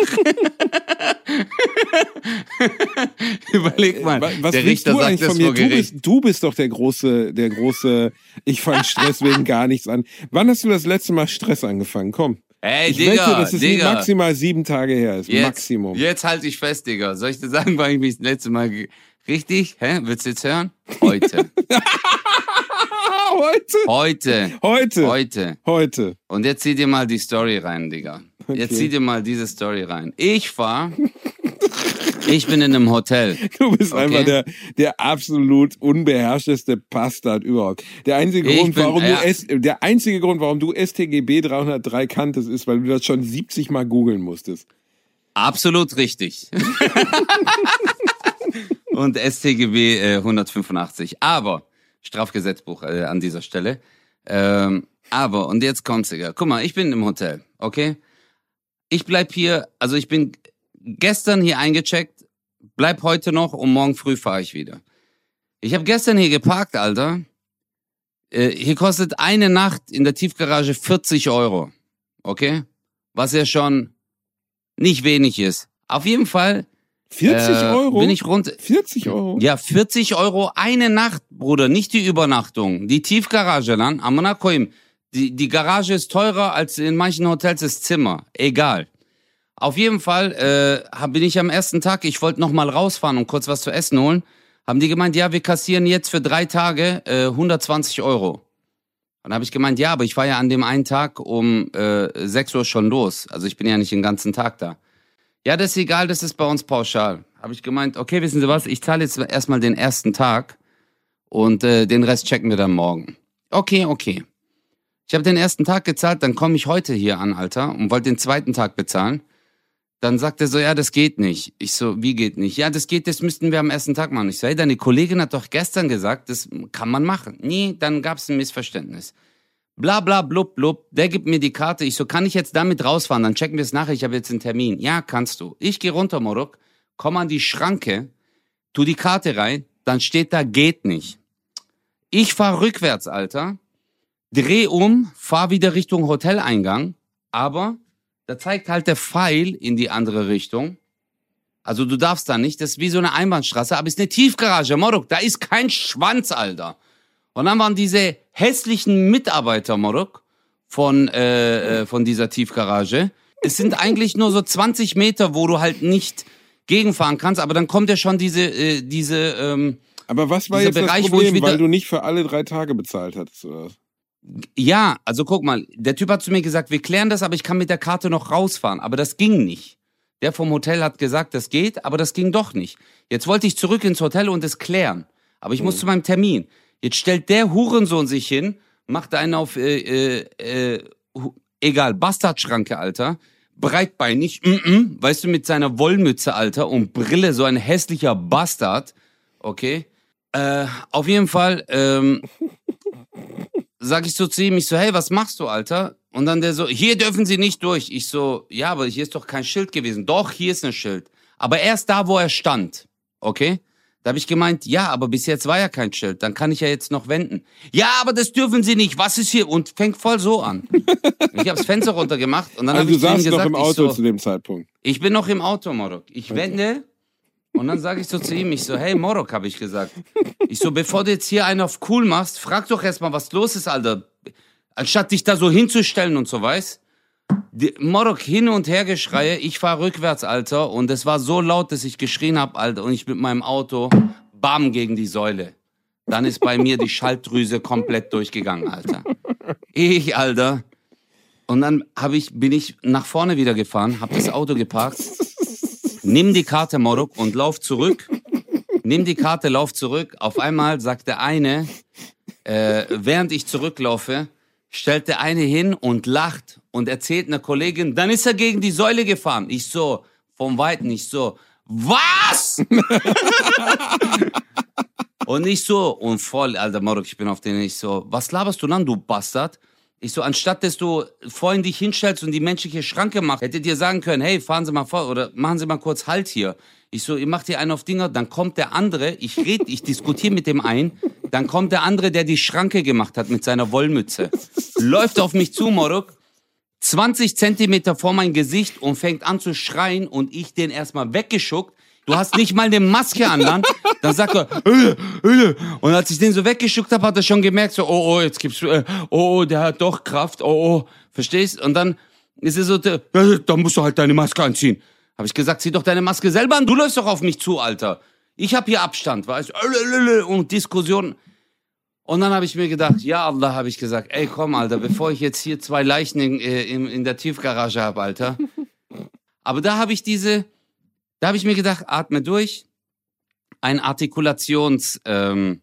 Überleg mal, Was der willst Richter du sagt eigentlich das von mir? vor Gericht. Du bist doch der große, ich fange Stress wegen gar nichts an. Wann hast du das letzte Mal Stress angefangen? Komm. Ey, Ich Digga, wette, dass es Digga. maximal 7 Tage her ist. Maximum. Jetzt halte ich fest, Digga. Soll ich dir sagen, wann ich mich das letzte Mal... Richtig? Hä? Willst du jetzt hören? Heute. Heute. Und jetzt zieh dir mal die Story rein, Digga. Okay. Jetzt zieh dir mal diese Story rein. Ich bin in einem Hotel. Du bist einfach der absolut unbeherrschteste Bastard überhaupt. Der einzige Grund, warum du StGB 303 kanntest, ist, weil du das schon 70 Mal googeln musstest. Absolut richtig. Und StGB 185. Aber, Strafgesetzbuch an dieser Stelle. Und jetzt kommt's, Digga. Guck mal, ich bin im Hotel, okay? Ich bleib hier, also ich bin gestern hier eingecheckt, bleib heute noch und morgen früh fahre ich wieder. Ich habe gestern hier geparkt, Alter. Hier kostet eine Nacht in der Tiefgarage 40 €, okay? Was ja schon nicht wenig ist. Auf jeden Fall 40 €? bin ich rund 40 €? Ja, 40 € eine Nacht, Bruder, nicht die Übernachtung. Die Tiefgarage dann, amına koyayım. Die Garage ist teurer als in manchen Hotels das Zimmer. Egal. Auf jeden Fall bin ich am ersten Tag, ich wollte noch mal rausfahren und kurz was zu essen holen, haben die gemeint, ja, wir kassieren jetzt für 3 Tage 120 €. Und dann habe ich gemeint, ja, aber ich war ja an dem einen Tag um 6 Uhr schon los. Also ich bin ja nicht den ganzen Tag da. Ja, das ist egal, das ist bei uns pauschal. Habe ich gemeint, okay, wissen Sie was, ich zahle jetzt erstmal den ersten Tag und den Rest checken wir dann morgen. Okay. Ich habe den ersten Tag gezahlt, dann komme ich heute hier an, Alter, und wollte den zweiten Tag bezahlen. Dann sagt er so, ja, das geht nicht. Ich so, wie geht nicht? Ja, das geht, das müssten wir am ersten Tag machen. Ich so, hey, deine Kollegin hat doch gestern gesagt, das kann man machen. Nee, dann gab's ein Missverständnis. Bla bla blub blub, der gibt mir die Karte. Ich so, kann ich jetzt damit rausfahren? Dann checken wir es nachher, ich habe jetzt einen Termin. Ja, kannst du. Ich gehe runter, Moruk, komm an die Schranke, tu die Karte rein, dann steht da, geht nicht. Ich fahr rückwärts, Alter, dreh um, fahr wieder Richtung Hoteleingang, aber da zeigt halt der Pfeil in die andere Richtung. Also du darfst da nicht, das ist wie so eine Einbahnstraße, aber es ist eine Tiefgarage, Moruk, da ist kein Schwanz, Alter. Und dann waren diese hässlichen Mitarbeiter, Morok, von dieser Tiefgarage. Es sind eigentlich nur so 20 Meter, wo du halt nicht gegenfahren kannst, aber dann kommt ja schon aber was war jetzt Bereich, das Problem, weil du nicht für alle 3 Tage bezahlt hattest, oder? Ja, also guck mal, der Typ hat zu mir gesagt, wir klären das, aber ich kann mit der Karte noch rausfahren. Aber das ging nicht. Der vom Hotel hat gesagt, das geht, aber das ging doch nicht. Jetzt wollte ich zurück ins Hotel und es klären. Aber ich muss zu meinem Termin. Jetzt stellt der Hurensohn sich hin, macht einen auf, Bastardschranke, Alter. Breitbeinig, weißt du, mit seiner Wollmütze, Alter, und Brille, so ein hässlicher Bastard. Okay. Auf jeden Fall, sag ich so zu ihm, ich so, hey, was machst du, Alter? Und dann der so, hier dürfen Sie nicht durch. Ich so, ja, aber hier ist doch kein Schild gewesen. Doch, hier ist ein Schild. Aber erst da, wo er stand. Okay? Da habe ich gemeint, ja, aber bis jetzt war ja kein Schild. Dann kann ich ja jetzt noch wenden. Ja, aber das dürfen Sie nicht. Was ist hier? Und fängt voll so an. Ich habe das Fenster runtergemacht und dann habe ich zu ihm gesagt, du saßt noch im Auto zu dem Zeitpunkt. Ich bin noch im Auto, Morok. Ich wende und dann sage ich so zu ihm, ich so, hey Morok, habe ich gesagt. Ich so, bevor du jetzt hier einen auf cool machst, frag doch erstmal, was los ist, Alter. Anstatt dich da so hinzustellen und so, weißt. Morok, hin und her Geschreie, ich fahr rückwärts, Alter, und es war so laut, dass ich geschrien hab, Alter, und ich mit meinem Auto, bam, gegen die Säule. Dann ist bei mir die Schaltdrüse komplett durchgegangen, Alter. Alter. Und dann bin ich nach vorne wieder gefahren, hab das Auto geparkt, nimm die Karte, Morok, und lauf zurück. Nimm die Karte, lauf zurück. Auf einmal sagt der eine, während ich zurücklaufe, stellt der eine hin und lacht und erzählt einer Kollegin, dann ist er gegen die Säule gefahren. Ich so, vom Weiten, ich so, was? Und ich so, und voll, Alter, Morok, ich bin auf den, ich so, was laberst du dann, du Bastard? Ich so, anstatt dass du vorhin dich hinstellst und die menschliche Schranke machst, hättet ihr sagen können, hey, fahren Sie mal vor oder machen Sie mal kurz Halt hier. Ich so, ihr macht hier einen auf Dinger, dann kommt der andere, ich diskutiere mit dem einen, dann kommt der andere, der die Schranke gemacht hat mit seiner Wollmütze, läuft auf mich zu, Morok, 20 Zentimeter vor mein Gesicht und fängt an zu schreien und ich den erstmal weggeschuckt. Du hast nicht mal eine Maske an, dann sagt er, und als ich den so weggeschuckt habe, hat er schon gemerkt, so, oh, jetzt gibt's, der hat doch Kraft, verstehst? Und dann ist er so, dann musst du halt deine Maske anziehen. Habe ich gesagt, zieh doch deine Maske selber an, du läufst doch auf mich zu, Alter. Ich hab hier Abstand, weißt du, und Diskussion. Und dann habe ich mir gedacht, ja Allah, habe ich gesagt, ey komm, Alter, bevor ich jetzt hier 2 Leichen in der Tiefgarage habe, Alter. Aber da habe ich mir gedacht, atme durch. Ein Artikulations-Endgame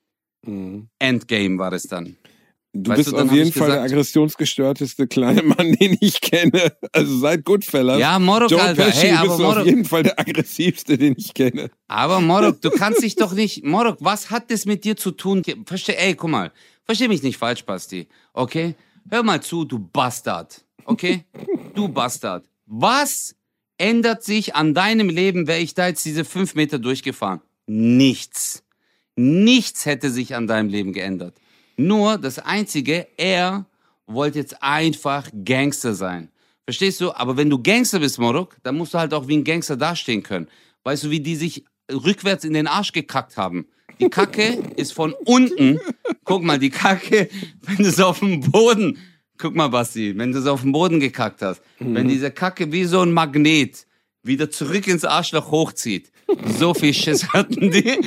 war es dann. Du bist auf jeden Fall der aggressionsgestörteste kleine Mann, den ich kenne. Also seit Goodfellas. Ja, Morok, Joe Alter. Pesci, Hey, aber bist du Morok, auf jeden Fall der aggressivste, den ich kenne. aber Morok, du kannst dich doch nicht... Morok, was hat das mit dir zu tun? Guck mal. Versteh mich nicht falsch, Basti. Okay? Hör mal zu, du Bastard. Okay? Du Bastard. Was ändert sich an deinem Leben, wäre ich da jetzt diese 5 Meter durchgefahren? Nichts. Nichts hätte sich an deinem Leben geändert. Nur das Einzige, er wollte jetzt einfach Gangster sein. Verstehst du? Aber wenn du Gangster bist, Morok, dann musst du halt auch wie ein Gangster dastehen können. Weißt du, wie die sich rückwärts in den Arsch gekackt haben? Die Kacke ist von unten. Guck mal, die Kacke, wenn du es auf dem Boden... Guck mal, Basti, wenn du es auf dem Boden gekackt hast, wenn diese Kacke wie so ein Magnet wieder zurück ins Arschloch hochzieht, so viel Schiss hatten die.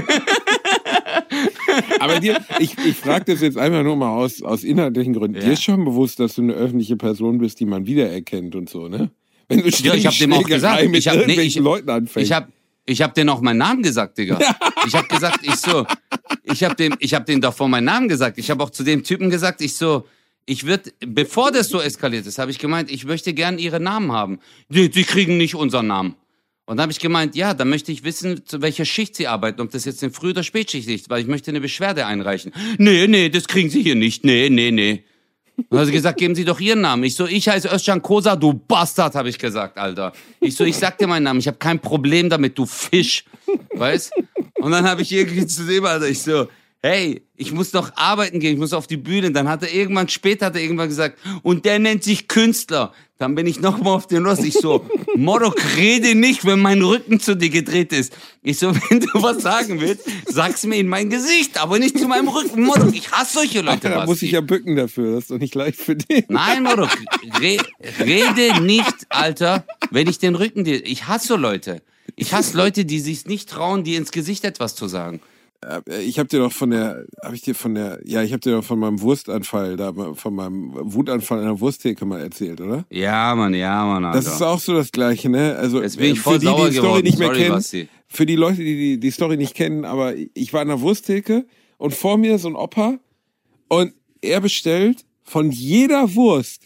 Aber ich frage das jetzt einfach nur mal aus inhaltlichen Gründen. Ja. Dir ist schon bewusst, dass du eine öffentliche Person bist, die man wiedererkennt und so, ne? Wenn du Ja, ich hab dem auch gesagt. Schlägerei mit irgendwelchen ich- Leuten anfängst. Ich hab denen auch meinen Namen gesagt, Digga. Ich hab gesagt, ich hab denen davor meinen Namen gesagt. Ich habe auch zu dem Typen gesagt, bevor das so eskaliert ist, habe ich gemeint, ich möchte gern ihre Namen haben. Die kriegen nicht unseren Namen. Und dann habe ich gemeint, ja, dann möchte ich wissen, zu welcher Schicht sie arbeiten, ob das jetzt eine Früh- oder Spätschicht ist, weil ich möchte eine Beschwerde einreichen. Nee, das kriegen sie hier nicht. Nee. Und dann hat sie gesagt, geben Sie doch Ihren Namen. Ich heiße Özcan Kosa, du Bastard, habe ich gesagt, Alter. Ich sag dir meinen Namen, ich habe kein Problem damit, du Fisch. Weißt? Und dann habe ich irgendwie zu dem, Alter, hey, ich muss doch arbeiten gehen, ich muss auf die Bühne. Dann später hat er irgendwann gesagt, und der nennt sich Künstler. Dann bin ich nochmal auf den Ross. Ich so, Morok, rede nicht, wenn mein Rücken zu dir gedreht ist. Ich so, wenn du was sagen willst, sag's mir in mein Gesicht, aber nicht zu meinem Rücken. Morok, ich hasse solche Leute. Da muss ich ja bücken dafür, das ist doch nicht leicht für dich. Nein, Morok, rede nicht, Alter, wenn ich den Rücken dir... Ich hasse so Leute. Ich hasse Leute, die sich's nicht trauen, dir ins Gesicht etwas zu sagen. Ich habe dir doch von meinem Wurstanfall, von meinem Wutanfall an der Wursttheke mal erzählt, oder? Ja, Mann, Alter. Das ist auch so das Gleiche, ne? Also, jetzt bin ich voll sauer geworden. Sorry, für die Leute, die die Story nicht kennen, aber ich war an der Wursttheke und vor mir so ein Opa und er bestellt von jeder Wurst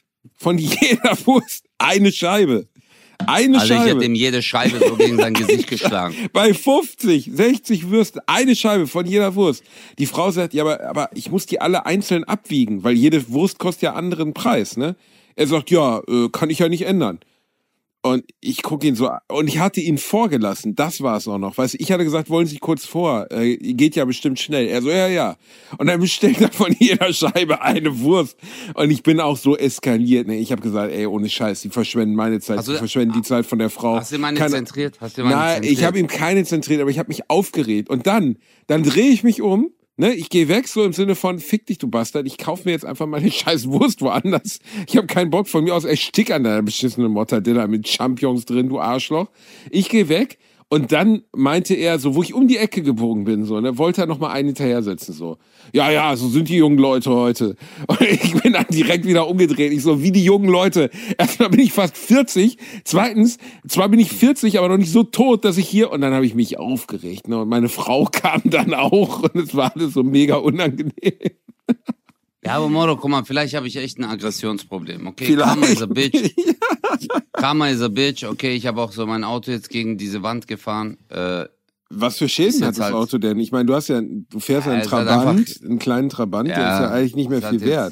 eine Scheibe. Eine Scheibe. Ich hätte ihm jede Scheibe so gegen sein Gesicht geschlagen. Bei 50, 60 Würsten, eine Scheibe von jeder Wurst. Die Frau sagt, ja, aber ich muss die alle einzeln abwiegen, weil jede Wurst kostet ja anderen Preis, ne? Er sagt, ja, kann ich ja nicht ändern. Und ich gucke ihn so an. Und ich hatte ihn vorgelassen. Das war es auch noch. Weißt du, ich hatte gesagt, wollen Sie kurz vor? Geht ja bestimmt schnell. Er so, ja. Und dann bestellt er von jeder Scheibe eine Wurst. Und ich bin auch so eskaliert. Ne? Ich habe gesagt, ey, ohne Scheiß, die verschwenden meine Zeit. Die verschwenden die Zeit von der Frau. Hast du meine zentriert? Nein, ich habe ihm keine zentriert, aber ich habe mich aufgeregt. Und dann drehe ich mich um. Ne, ich gehe weg, so im Sinne von, fick dich, du Bastard, ich kauf mir jetzt einfach mal eine scheiß Wurst woanders. Ich habe keinen Bock, von mir aus erstick an deiner beschissenen Mortadella mit Champignons drin, du Arschloch. Ich gehe weg und dann meinte er, so wo ich um die Ecke gebogen bin, so, ne, wollte er noch mal einen hinterhersetzen, so. Ja, so sind die jungen Leute heute. Und ich bin dann direkt wieder umgedreht. Ich so, wie die jungen Leute. Erstmal bin ich fast 40. Zweitens, zwar bin ich 40, aber noch nicht so tot, dass ich hier... Und dann habe ich mich aufgeregt. Ne? Und meine Frau kam dann auch. Und es war alles so mega unangenehm. Ja, aber Moro, guck mal, vielleicht habe ich echt ein Aggressionsproblem. Okay, Karma is a bitch. Karma is a bitch. Okay, ich habe auch so mein Auto jetzt gegen diese Wand gefahren. Was für Schäden hat das Auto denn? Ich meine, du fährst einen Trabant, einen kleinen Trabant, der ist ja eigentlich nicht mehr viel wert.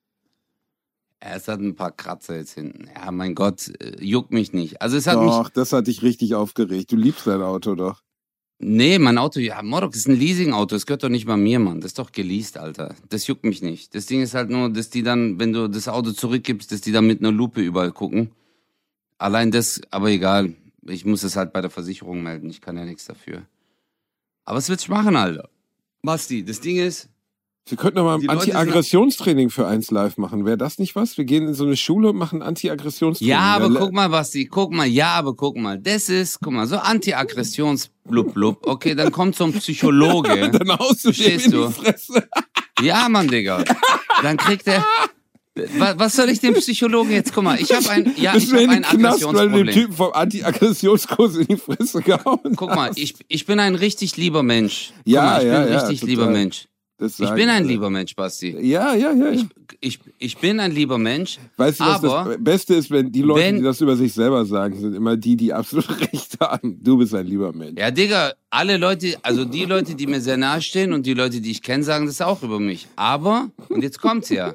Es hat ein paar Kratzer jetzt hinten. Ja, mein Gott, juckt mich nicht. Also es hat doch, das hat dich richtig aufgeregt. Du liebst dein Auto doch. Nee, mein Auto, ja, Morok, ist ein Leasing-Auto. Das gehört doch nicht bei mir, Mann. Das ist doch geleast, Alter. Das juckt mich nicht. Das Ding ist halt nur, dass die dann, wenn du das Auto zurückgibst, dass die dann mit einer Lupe überall gucken. Allein das, aber egal. Ich muss es halt bei der Versicherung melden. Ich kann ja nichts dafür. Aber was willst du machen, Alter? Basti, das Ding ist... Wir könnten doch mal ein Anti-Aggressionstraining für 1 Live machen. Wäre das nicht was? Wir gehen in so eine Schule und machen Anti-Aggressionstraining. Ja, aber guck mal, Basti. Guck mal. Das ist, so Anti-Aggressions-Blub-Blub. Okay, dann kommt so ein Psychologe. Dann haust du dem in die Fresse. Ja, Mann, Digga. Dann kriegt er... Was soll ich dem Psychologen jetzt? Guck mal, ich habe ein Aggressionsproblem. Weil du den Typen vom Anti-Aggressionskurs in die Fresse gehauen Guck mal, ich bin ein richtig lieber Mensch. Ich bin ein richtig lieber Mensch. Ich bin ein lieber Mensch, Basti. Ja. Ich bin ein lieber Mensch. Weißt du, was das Beste ist, wenn die Leute, die das über sich selber sagen, sind immer die absolut recht haben. Du bist ein lieber Mensch. Ja, Digga, alle Leute, also die Leute, die mir sehr nahe stehen und die Leute, die ich kenne, sagen das auch über mich. Aber, und jetzt kommt's ja.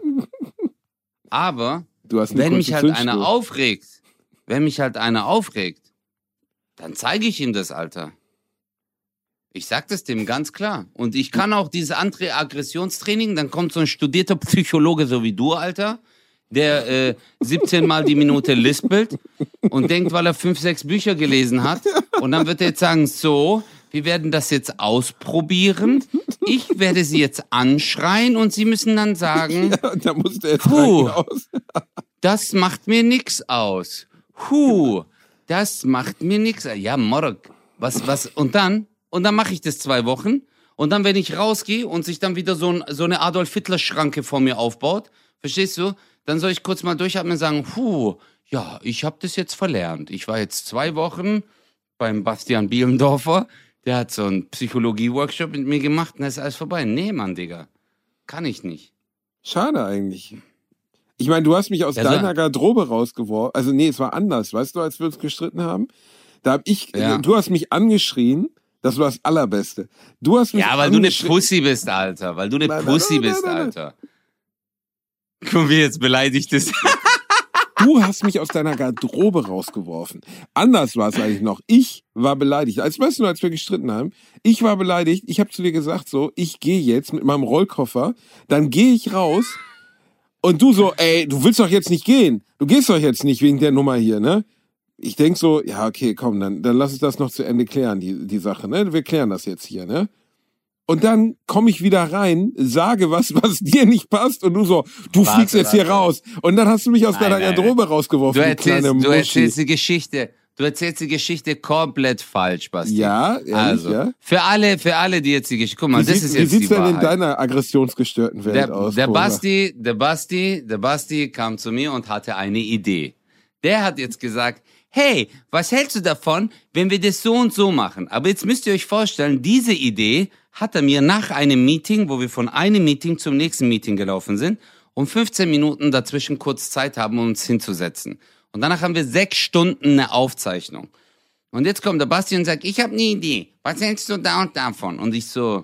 Aber, wenn mich halt einer aufregt, dann zeige ich ihm das, Alter. Ich sag das dem ganz klar. Und ich kann auch dieses andere Aggressionstraining, dann kommt so ein studierter Psychologe so wie du, Alter, der 17 Mal die Minute lispelt und denkt, weil er 5, 6 Bücher gelesen hat. Und dann wird er jetzt sagen, so, wir werden das jetzt ausprobieren. Ich werde sie jetzt anschreien und sie müssen dann sagen, ja, da muss der jetzt raus. Das macht mir nix aus. Das macht mir nix aus. Ja, Morok, was, und dann mache ich das 2 Wochen und dann, wenn ich rausgehe und sich dann wieder so eine Adolf-Hitler-Schranke vor mir aufbaut, verstehst du, dann soll ich kurz mal durchatmen und sagen, ja, ich habe das jetzt verlernt. Ich war jetzt 2 Wochen beim Bastian Bielendorfer, der hat so einen Psychologie-Workshop mit mir gemacht und dann ist alles vorbei. Nee, Mann, Digga, kann ich nicht. Schade eigentlich. Ich meine, du hast mich aus deiner Garderobe rausgeworfen. Also nee, es war anders, weißt du, als wir uns gestritten haben. Du hast mich angeschrien. Das war das Allerbeste. Du hast mich weil du eine Pussy bist, Alter. Weil du eine Pussy bist, Alter. Guck, wie jetzt beleidigt ist. Du hast mich aus deiner Garderobe rausgeworfen. Anders war es eigentlich noch. Ich war beleidigt. Weißt du, als wir gestritten haben, ich war beleidigt. Ich habe zu dir gesagt so, ich gehe jetzt mit meinem Rollkoffer, dann gehe ich raus und du so, ey, du willst doch jetzt nicht gehen. Du gehst doch jetzt nicht wegen der Nummer hier, ne? Ich denk so, ja, okay, komm, dann lass uns das noch zu Ende klären, die Sache, ne? Wir klären das jetzt hier, ne? Und dann komme ich wieder rein, sage was dir nicht passt und du so, du fliegst jetzt hier raus. Und dann hast du mich aus deiner Garderobe rausgeworfen, du erzählst die Geschichte. Du erzählst die Geschichte komplett falsch, Basti. Ja, ehrlich, also, ja. Für alle, die jetzt die Geschichte, guck mal, das ist jetzt wie die sieht's denn Wahrheit. in deiner aggressionsgestörten Welt aus? Der Basti kam zu mir und hatte eine Idee. Der hat jetzt gesagt, hey, was hältst du davon, wenn wir das so und so machen? Aber jetzt müsst ihr euch vorstellen, diese Idee hat er mir nach einem Meeting, wo wir von einem Meeting zum nächsten Meeting gelaufen sind, und 15 Minuten dazwischen kurz Zeit haben, um uns hinzusetzen. Und danach haben wir 6 Stunden eine Aufzeichnung. Und jetzt kommt der Basti und sagt, ich habe eine Idee. Was hältst du da und davon? Und ich so,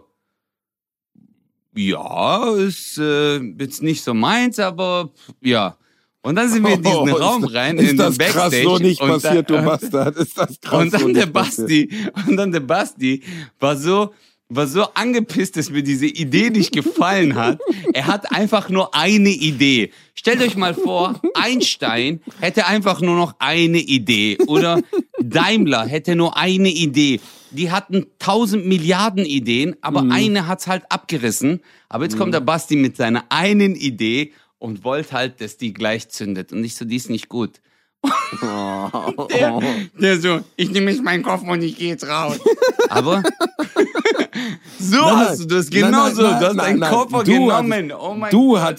ja, ist jetzt nicht so meins, aber ja. Und dann sind wir in diesen Raum rein, in den Backstage. Ist das krass so nicht passiert, du Bastard? Ist das krass und dann so der nicht Basti, und dann der Basti war so angepisst, dass mir diese Idee nicht gefallen hat. Er hat einfach nur eine Idee. Stellt euch mal vor, Einstein hätte einfach nur noch eine Idee oder Daimler hätte nur eine Idee. Die hatten 1000 Milliarden Ideen, aber eine hat's halt abgerissen. Aber jetzt kommt der Basti mit seiner einen Idee und wollte halt, dass die gleich zündet. Und ich so, die ist nicht gut. Der so, ich nehme jetzt meinen Koffer und ich gehe jetzt raus. Aber so hast du das genauso. Du hast deinen Koffer genommen. Oh mein Gott.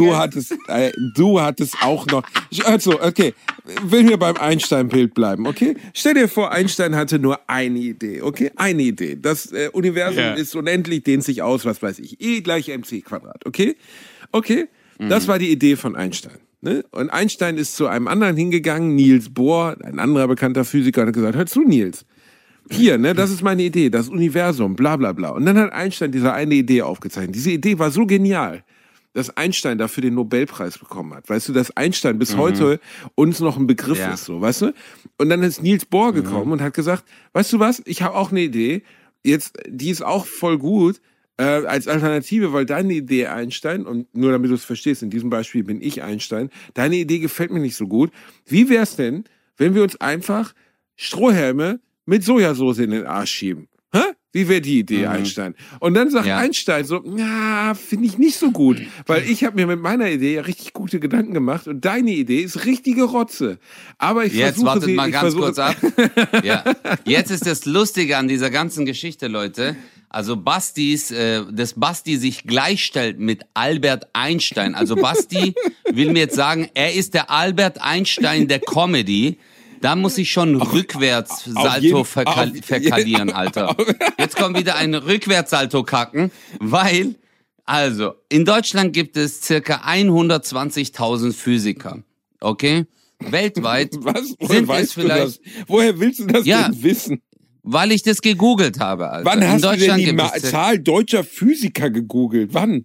Du hattest auch noch. Also, okay, will wir beim Einstein-Bild bleiben, okay? Stell dir vor, Einstein hatte nur eine Idee, okay? Eine Idee. Das Universum ist unendlich, dehnt sich aus, was weiß ich. E = mc², okay? Okay? Das war die Idee von Einstein. Ne? Und Einstein ist zu einem anderen hingegangen, Niels Bohr, ein anderer bekannter Physiker, und hat gesagt, hör zu, Niels. Hier, ne, das ist meine Idee, das Universum, bla bla bla. Und dann hat Einstein diese eine Idee aufgezeichnet. Diese Idee war so genial, dass Einstein dafür den Nobelpreis bekommen hat. Weißt du, dass Einstein bis heute uns noch ein Begriff ist, so, weißt du? Und dann ist Niels Bohr gekommen und hat gesagt, weißt du was, ich habe auch eine Idee, jetzt, die ist auch voll gut, als Alternative, weil deine Idee Einstein, und nur damit du es verstehst, in diesem Beispiel bin ich Einstein, deine Idee gefällt mir nicht so gut. Wie wär's denn, wenn wir uns einfach Strohhelme mit Sojasauce in den Arsch schieben? Hä? Wie wäre die Idee, Einstein? Und dann sagt Einstein so, ja, finde ich nicht so gut, weil ich habe mir mit meiner Idee ja richtig gute Gedanken gemacht und deine Idee ist richtige Rotze. Aber ich jetzt versuche wartet mal ganz kurz ab. Ja. Jetzt ist das Lustige an dieser ganzen Geschichte, Leute. Also dass Basti sich gleichstellt mit Albert Einstein. Also Basti will mir jetzt sagen, er ist der Albert Einstein der Comedy. Da muss ich schon Rückwärtssalto verkalieren, Alter. Jetzt kommt wieder ein Rückwärtssalto kacken, weil, also, in Deutschland gibt es circa 120.000 Physiker. Okay? Weltweit sind es vielleicht... Woher willst du das denn wissen? Weil ich das gegoogelt habe, Alter. Wann hast du denn die Zahl deutscher Physiker gegoogelt? Wann?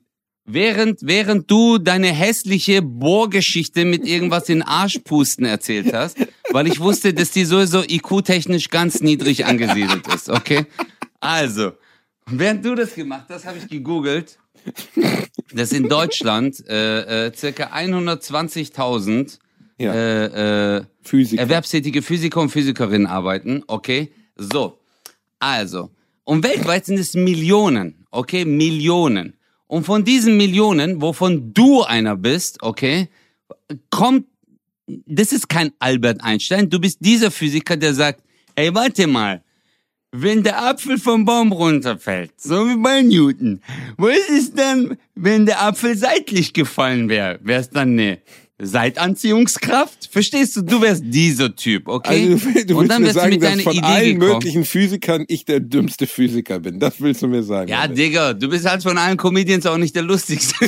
Während du deine hässliche Bohrgeschichte mit irgendwas in Arschpusten erzählt hast, weil ich wusste, dass die sowieso IQ-technisch ganz niedrig angesiedelt ist, okay? Also, während du das gemacht hast, habe ich gegoogelt, dass in Deutschland circa 120.000 erwerbstätige Physiker und Physikerinnen arbeiten, okay? So, also, und weltweit sind es Millionen, okay? Millionen. Und von diesen Millionen, wovon du einer bist, okay, das ist kein Albert Einstein, du bist dieser Physiker, der sagt, ey, warte mal, wenn der Apfel vom Baum runterfällt, so wie bei Newton, was ist dann, wenn der Apfel seitlich gefallen wäre? Wäre es dann eine Seitanziehungskraft? Verstehst du? Du wärst dieser Typ, okay? Also du und dann willst mir sagen, mit dass deiner von Idee allen gekommen. möglichen Physikern ich der dümmste Physiker bin. Das willst du mir sagen. Ja, oder? Digga, du bist halt von allen Comedians auch nicht der lustigste.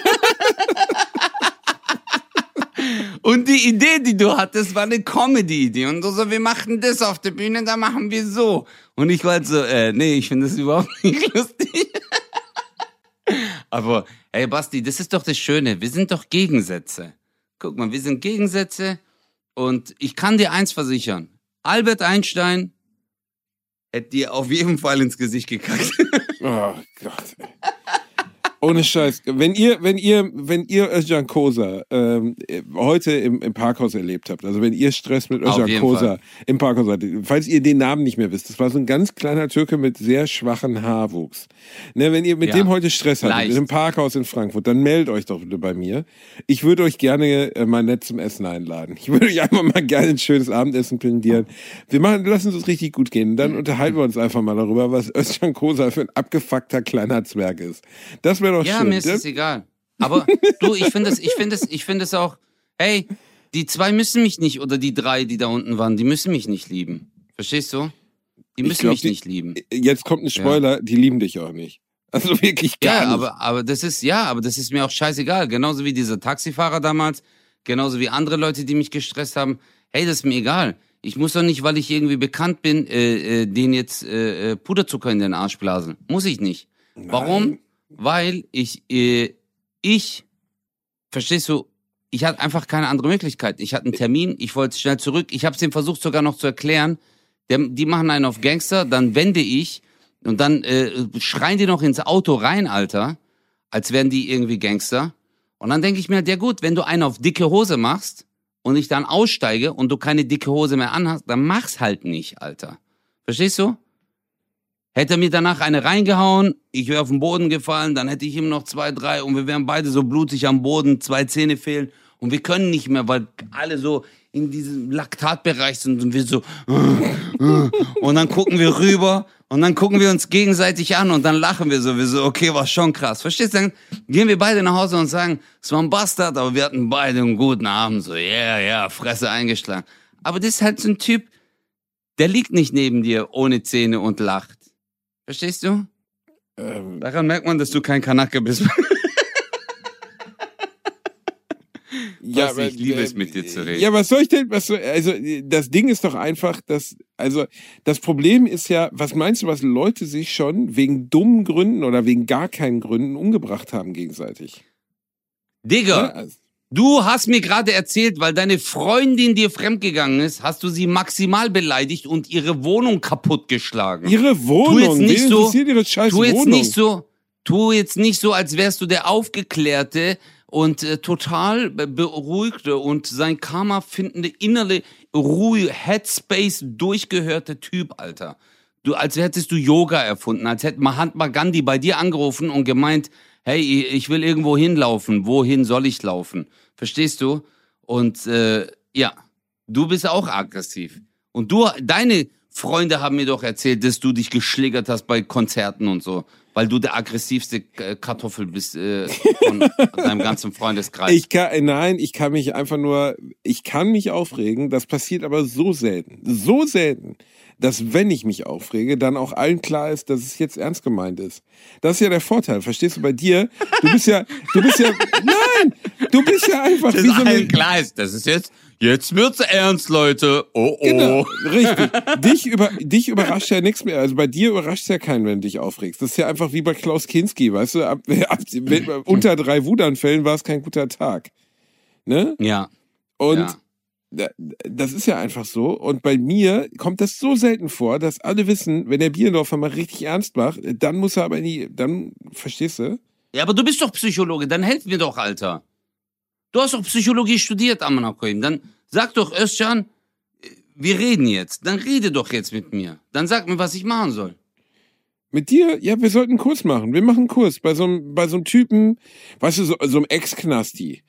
Und die Idee, die du hattest, war eine Comedy-Idee. Und du so, wir machen das auf der Bühne, da machen wir so. Und ich war halt so, nee, ich finde das überhaupt nicht lustig. Aber, hey Basti, das ist doch das Schöne. Wir sind doch Gegensätze. guck mal, wir sind Gegensätze und ich kann dir eins versichern. Albert Einstein hätte dir auf jeden Fall ins Gesicht gekackt. Oh Gott. Ohne Scheiß. Wenn ihr Özcan Kosa heute im Parkhaus erlebt habt, also wenn ihr Stress mit Özcan Kosa im Parkhaus hattet, falls ihr den Namen nicht mehr wisst, das war so ein ganz kleiner Türke mit sehr schwachen Haarwuchs. Ne, wenn ihr mit dem heute Stress hattet, mit dem Parkhaus in Frankfurt, dann meldet euch doch bitte bei mir. Ich würde euch gerne mal nett zum Essen einladen. Ich würde euch einfach mal gerne ein schönes Abendessen präsentieren. Lassen es uns richtig gut gehen. Dann unterhalten wir uns einfach mal darüber, was Özcan Kosa für ein abgefuckter kleiner Zwerg ist. Das wäre doch schön. Mir ist es egal. Aber du, ich finde es auch, hey, die 2 müssen mich nicht, oder die 3, die da unten waren, die müssen mich nicht lieben. Verstehst du? Die müssen mich nicht lieben. Jetzt kommt ein Spoiler, die lieben dich auch nicht. Also wirklich gar nicht. Aber das ist mir auch scheißegal. Genauso wie dieser Taxifahrer damals, genauso wie andere Leute, die mich gestresst haben. Hey, das ist mir egal. Ich muss doch nicht, weil ich irgendwie bekannt bin, denen jetzt Puderzucker in den Arsch blasen. Muss ich nicht. Nein. Warum? Weil ich, verstehst du, ich hatte einfach keine andere Möglichkeit. Ich hatte einen Termin, ich wollte schnell zurück. Ich habe es ihm versucht sogar noch zu erklären. Die machen einen auf Gangster, dann wende ich und dann schreien die noch ins Auto rein, Alter, als wären die irgendwie Gangster. Und dann denke ich mir, ja gut, wenn du einen auf dicke Hose machst und ich dann aussteige und du keine dicke Hose mehr anhast, dann mach's halt nicht, Alter. Verstehst du? Hätte er mir danach eine reingehauen, ich wäre auf den Boden gefallen, dann hätte ich ihm noch 2, 3 und wir wären beide so blutig am Boden, 2 Zähne fehlen und wir können nicht mehr, weil alle so in diesem Laktatbereich sind und wir so und dann gucken wir rüber und dann gucken wir uns gegenseitig an und dann lachen wir so, okay, war schon krass. Verstehst du? Dann gehen wir beide nach Hause und sagen, es war ein Bastard, aber wir hatten beide einen guten Abend, so, Fresse eingeschlagen. Aber das ist halt so ein Typ, der liegt nicht neben dir ohne Zähne und lacht. Verstehst du? Daran merkt man, dass du kein Kanake bist. Ja, aber ich liebe es, mit dir zu reden. Ja, was soll ich denn? Also, das Ding ist doch einfach, das Problem ist ja, was meinst du, was Leute sich schon wegen dummen Gründen oder wegen gar keinen Gründen umgebracht haben gegenseitig? Digga, ja, also. Du hast mir gerade erzählt, weil deine Freundin dir fremdgegangen ist, hast du sie maximal beleidigt und ihre Wohnung kaputtgeschlagen. Ihre Wohnung? Ihre scheiß Wohnung? Tu jetzt nicht so, als wärst du der Aufgeklärte und total beruhigte und sein Karma findende, innere Ruhe, Headspace durchgehörte Typ, Alter. Als hättest du Yoga erfunden, als hätte Mahatma Gandhi bei dir angerufen und gemeint, hey, ich will irgendwo hinlaufen, wohin soll ich laufen? Verstehst du? Und du bist auch aggressiv. Und deine Freunde haben mir doch erzählt, dass du dich geschlägert hast bei Konzerten und so, weil du der aggressivste Kartoffel bist von deinem ganzen Freundeskreis. Ich kann mich aufregen, das passiert aber so selten, dass wenn ich mich aufrege, dann auch allen klar ist, dass es jetzt ernst gemeint ist. Das ist ja der Vorteil, verstehst du, bei dir, du bist ja einfach das wie so allen klar ist, das ist jetzt wird's ernst, Leute. Oh. Genau, richtig. Dich überrascht ja nichts mehr. Also bei dir überrascht es ja keinen, wenn du dich aufregst. Das ist ja einfach wie bei Klaus Kinski, weißt du, unter 3 Wutanfällen war es kein guter Tag. Ne? Ja. Und das ist ja einfach so. Und bei mir kommt das so selten vor, dass alle wissen, wenn der Bielendorfer mal richtig ernst macht, dann muss er aber dann, verstehst du? Ja, aber du bist doch Psychologe, dann helf mir doch, Alter. Du hast doch Psychologie studiert, Amanakoim. Dann sag doch, Özcan, wir reden jetzt. Dann rede doch jetzt mit mir. Dann sag mir, was ich machen soll. Mit dir? Ja, wir sollten einen Kurs machen. Wir machen einen Kurs bei so einem Typen, weißt du, so einem Ex-Knasti.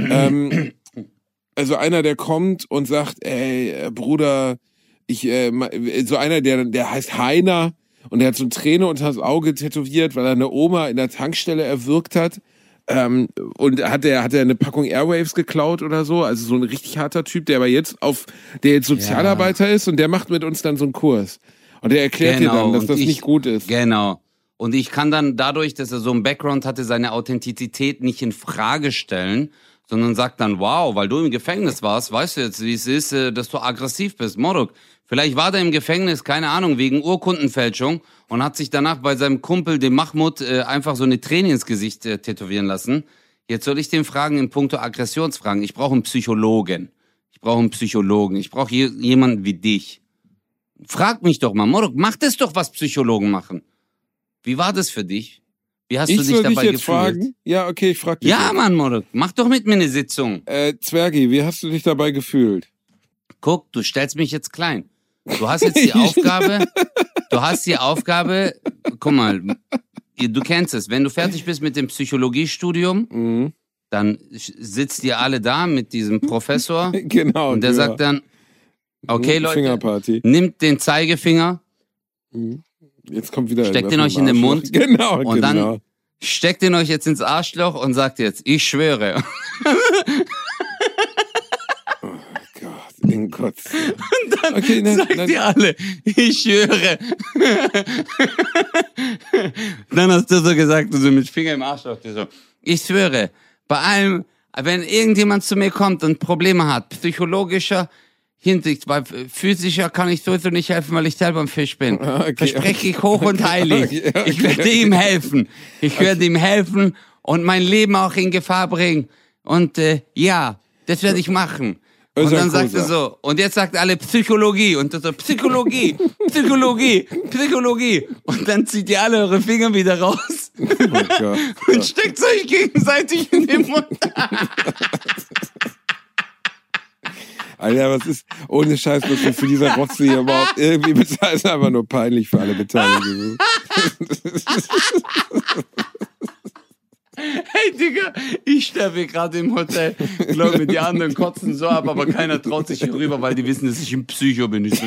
Also einer, der kommt und sagt, ey, Bruder, so einer, der heißt Heiner und der hat so eine Träne unter das Auge tätowiert, weil er eine Oma in der Tankstelle erwürgt hat. Und hat er eine Packung Airwaves geklaut oder so, also so ein richtig harter Typ, der jetzt Sozialarbeiter ist und der macht mit uns dann so einen Kurs. Und der erklärt dir dann, dass das nicht gut ist. Genau. Und ich kann dann dadurch, dass er so einen Background hatte, seine Authentizität nicht in Frage stellen, sondern sagt dann, wow, weil du im Gefängnis warst, weißt du jetzt, wie es ist, dass du aggressiv bist. Moruk, vielleicht war der im Gefängnis, keine Ahnung, wegen Urkundenfälschung und hat sich danach bei seinem Kumpel, dem Mahmoud, einfach so eine Träne ins Gesicht tätowieren lassen. Jetzt soll ich den fragen in puncto Aggressionsfragen. Ich brauche einen Psychologen. Ich brauche jemanden wie dich. Frag mich doch mal, Morok, mach das doch, was Psychologen machen. Wie war das für dich? Wie hast du dich dabei gefühlt? Fragen? Ja, okay, ich frag dich. Ja, jetzt. Mann, Morok, mach doch mit mir eine Sitzung. Zwergi, wie hast du dich dabei gefühlt? Guck, du stellst mich jetzt klein. Du hast jetzt die Aufgabe, guck mal, du kennst es, wenn du fertig bist mit dem Psychologiestudium, dann sitzt ihr alle da mit diesem Professor. Genau. Und der sagt dann, okay, Leute, Fingerparty. Nimmt den Zeigefinger. Jetzt kommt wieder steckt den euch in den Mund. Genau, und dann steckt den euch jetzt ins Arschloch und sagt jetzt, ich schwöre. Oh Gott, in Gott. Und dann sagt ihr alle, ich schwöre. Dann hast du so gesagt, so mit Finger im Arschloch, so, ich schwöre, bei allem, wenn irgendjemand zu mir kommt und Probleme hat, psychologischer Hinsicht, weil physischer kann ich sowieso nicht helfen, weil ich selber ein Fisch bin. Okay, verspreche ich hoch und heilig. Okay. Ich werde ihm helfen. Ich werde ihm helfen und mein Leben auch in Gefahr bringen. Und ja, das werde ich machen. Und dann sagt er so, und jetzt sagt alle Psychologie. Und so, Psychologie. Und dann zieht ihr alle eure Finger wieder raus. Oh Gott. Und steckt euch gegenseitig in den Mund. Alter, was ist, ohne Scheiß, was du für diese Rotze hier überhaupt irgendwie bezahlst, ist einfach nur peinlich für alle Beteiligten. Hey, Digga, ich sterbe gerade im Hotel. Glaub mir, die anderen kotzen so ab, aber keiner traut sich hier rüber, weil die wissen, dass ich ein Psycho bin. Wir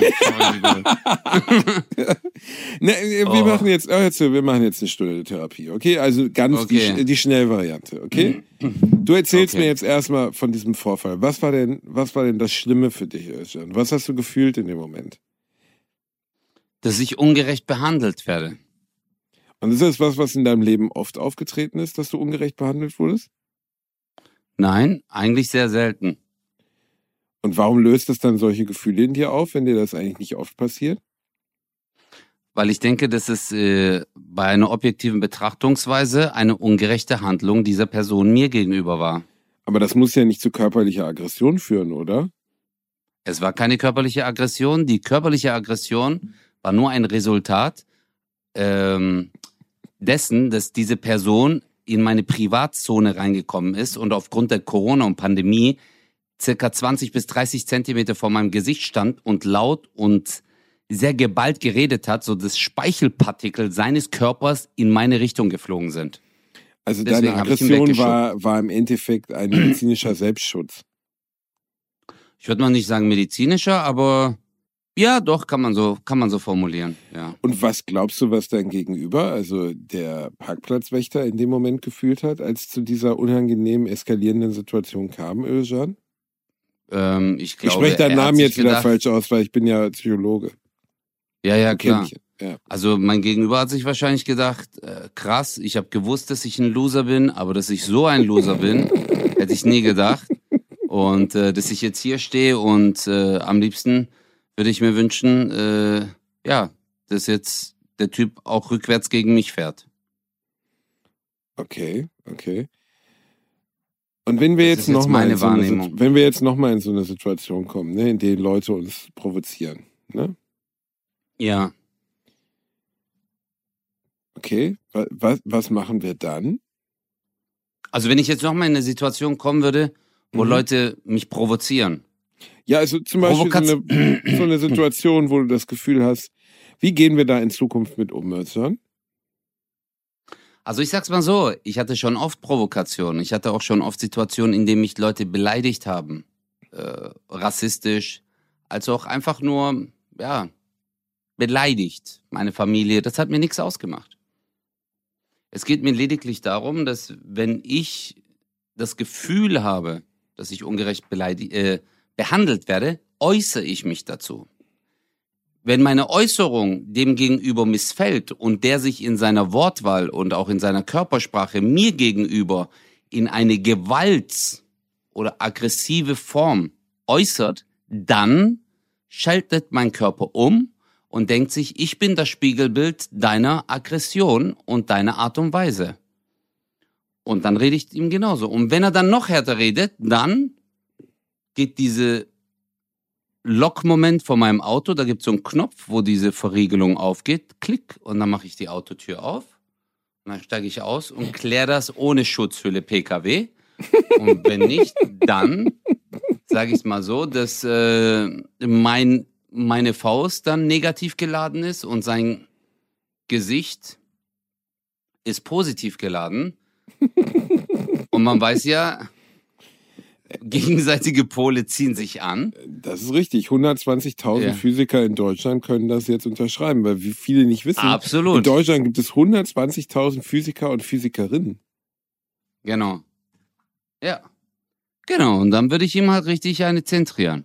machen jetzt eine Stunde Therapie, okay? Also ganz die Schnellvariante, okay? Du erzählst mir jetzt erstmal von diesem Vorfall. Was war denn das Schlimme für dich, Özcan? Was hast du gefühlt in dem Moment? Dass ich ungerecht behandelt werde. Und ist das was in deinem Leben oft aufgetreten ist, dass du ungerecht behandelt wurdest? Nein, eigentlich sehr selten. Und warum löst das dann solche Gefühle in dir auf, wenn dir das eigentlich nicht oft passiert? Weil ich denke, dass es bei einer objektiven Betrachtungsweise eine ungerechte Handlung dieser Person mir gegenüber war. Aber das muss ja nicht zu körperlicher Aggression führen, oder? Es war keine körperliche Aggression. Die körperliche Aggression war nur ein Resultat dessen, dass diese Person in meine Privatzone reingekommen ist und aufgrund der Corona und Pandemie circa 20 bis 30 Zentimeter vor meinem Gesicht stand und laut und sehr geballt geredet hat, so dass Speichelpartikel seines Körpers in meine Richtung geflogen sind. Also deine Aggression war im Endeffekt ein medizinischer Selbstschutz. Ich würde mal nicht sagen medizinischer, aber ja, doch, kann man so formulieren, ja. Und was glaubst du, was dein Gegenüber, also der Parkplatzwächter in dem Moment gefühlt hat, als zu dieser unangenehmen, eskalierenden Situation kam, Özcan? Ich spreche deinen Namen jetzt wieder falsch aus, weil ich bin ja Psychologe. Ja, klar. Ja. Also mein Gegenüber hat sich wahrscheinlich gedacht, krass, ich habe gewusst, dass ich ein Loser bin, aber dass ich so ein Loser bin, hätte ich nie gedacht. Und dass ich jetzt hier stehe und am liebsten würde ich mir wünschen, dass jetzt der Typ auch rückwärts gegen mich fährt. Okay. Und wenn wir jetzt nochmal in so eine Situation kommen, ne, in der Leute uns provozieren, ne? Ja. Okay, was machen wir dann? Also wenn ich jetzt nochmal in eine Situation kommen würde, wo Leute mich provozieren. Ja, also zum Beispiel so eine Situation, wo du das Gefühl hast, wie gehen wir da in Zukunft mit um, Özcan? Also ich sag's mal so, ich hatte schon oft Provokationen. Ich hatte auch schon oft Situationen, in denen mich Leute beleidigt haben. Rassistisch, also auch einfach nur, beleidigt. Meine Familie, das hat mir nichts ausgemacht. Es geht mir lediglich darum, dass wenn ich das Gefühl habe, dass ich ungerecht behandelt werde, äußere ich mich dazu. Wenn meine Äußerung dem Gegenüber missfällt und der sich in seiner Wortwahl und auch in seiner Körpersprache mir gegenüber in eine Gewalt- oder aggressive Form äußert, dann schaltet mein Körper um und denkt sich, ich bin das Spiegelbild deiner Aggression und deiner Art und Weise. Und dann rede ich ihm genauso. Und wenn er dann noch härter redet, dann geht diese Lockmoment von meinem Auto, da gibt es so einen Knopf, wo diese Verriegelung aufgeht, klick, und dann mache ich die Autotür auf, und dann steige ich aus und kläre das ohne Schutzhülle PKW. Und wenn nicht, dann sage ich es mal so, dass meine Faust dann negativ geladen ist und sein Gesicht ist positiv geladen. Und man weiß ja, gegenseitige Pole ziehen sich an. Das ist richtig. 120.000 Physiker in Deutschland können das jetzt unterschreiben, weil wie viele nicht wissen. Absolut. In Deutschland gibt es 120.000 Physiker und Physikerinnen. Genau. Ja. Genau. Und dann würde ich ihm halt richtig eine zentrieren.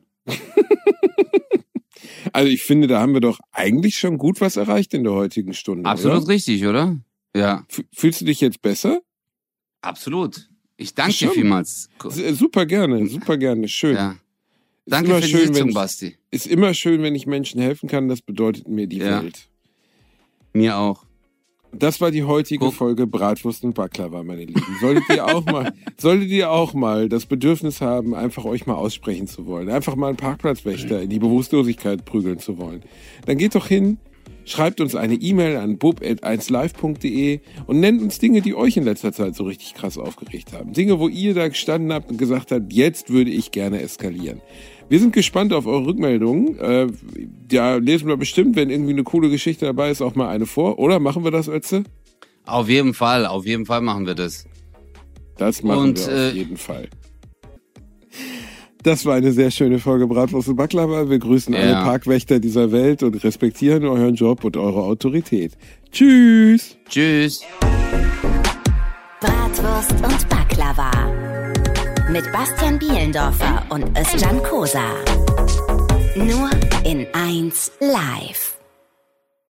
Also ich finde, da haben wir doch eigentlich schon gut was erreicht in der heutigen Stunde. Absolut oder? Richtig, oder? Ja. Fühlst du dich jetzt besser? Absolut. Ich danke dir vielmals. Super gerne, schön. Ja. Danke für die Sitzung, Basti. Ist immer schön, wenn ich Menschen helfen kann, das bedeutet mir die Welt. Mir auch. Das war die heutige Folge Bratwurst und Baklava, meine Lieben. Solltet ihr auch mal das Bedürfnis haben, einfach euch mal aussprechen zu wollen, einfach mal einen Parkplatzwächter in die Bewusstlosigkeit prügeln zu wollen, dann geht doch hin, schreibt uns eine E-Mail an bub@1live.de und nennt uns Dinge, die euch in letzter Zeit so richtig krass aufgeregt haben. Dinge, wo ihr da gestanden habt und gesagt habt, jetzt würde ich gerne eskalieren. Wir sind gespannt auf eure Rückmeldungen. Da lesen wir bestimmt, wenn irgendwie eine coole Geschichte dabei ist, auch mal eine vor. Oder machen wir das, Ötze? Auf jeden Fall machen wir das. Das machen wir auf jeden Fall. Das war eine sehr schöne Folge Bratwurst und Baklava. Wir grüßen alle Parkwächter dieser Welt und respektieren euren Job und eure Autorität. Tschüss. Tschüss. Bratwurst und Baklava. Mit Bastian Bielendorfer und Özcan Kosa. Nur in 1 Live.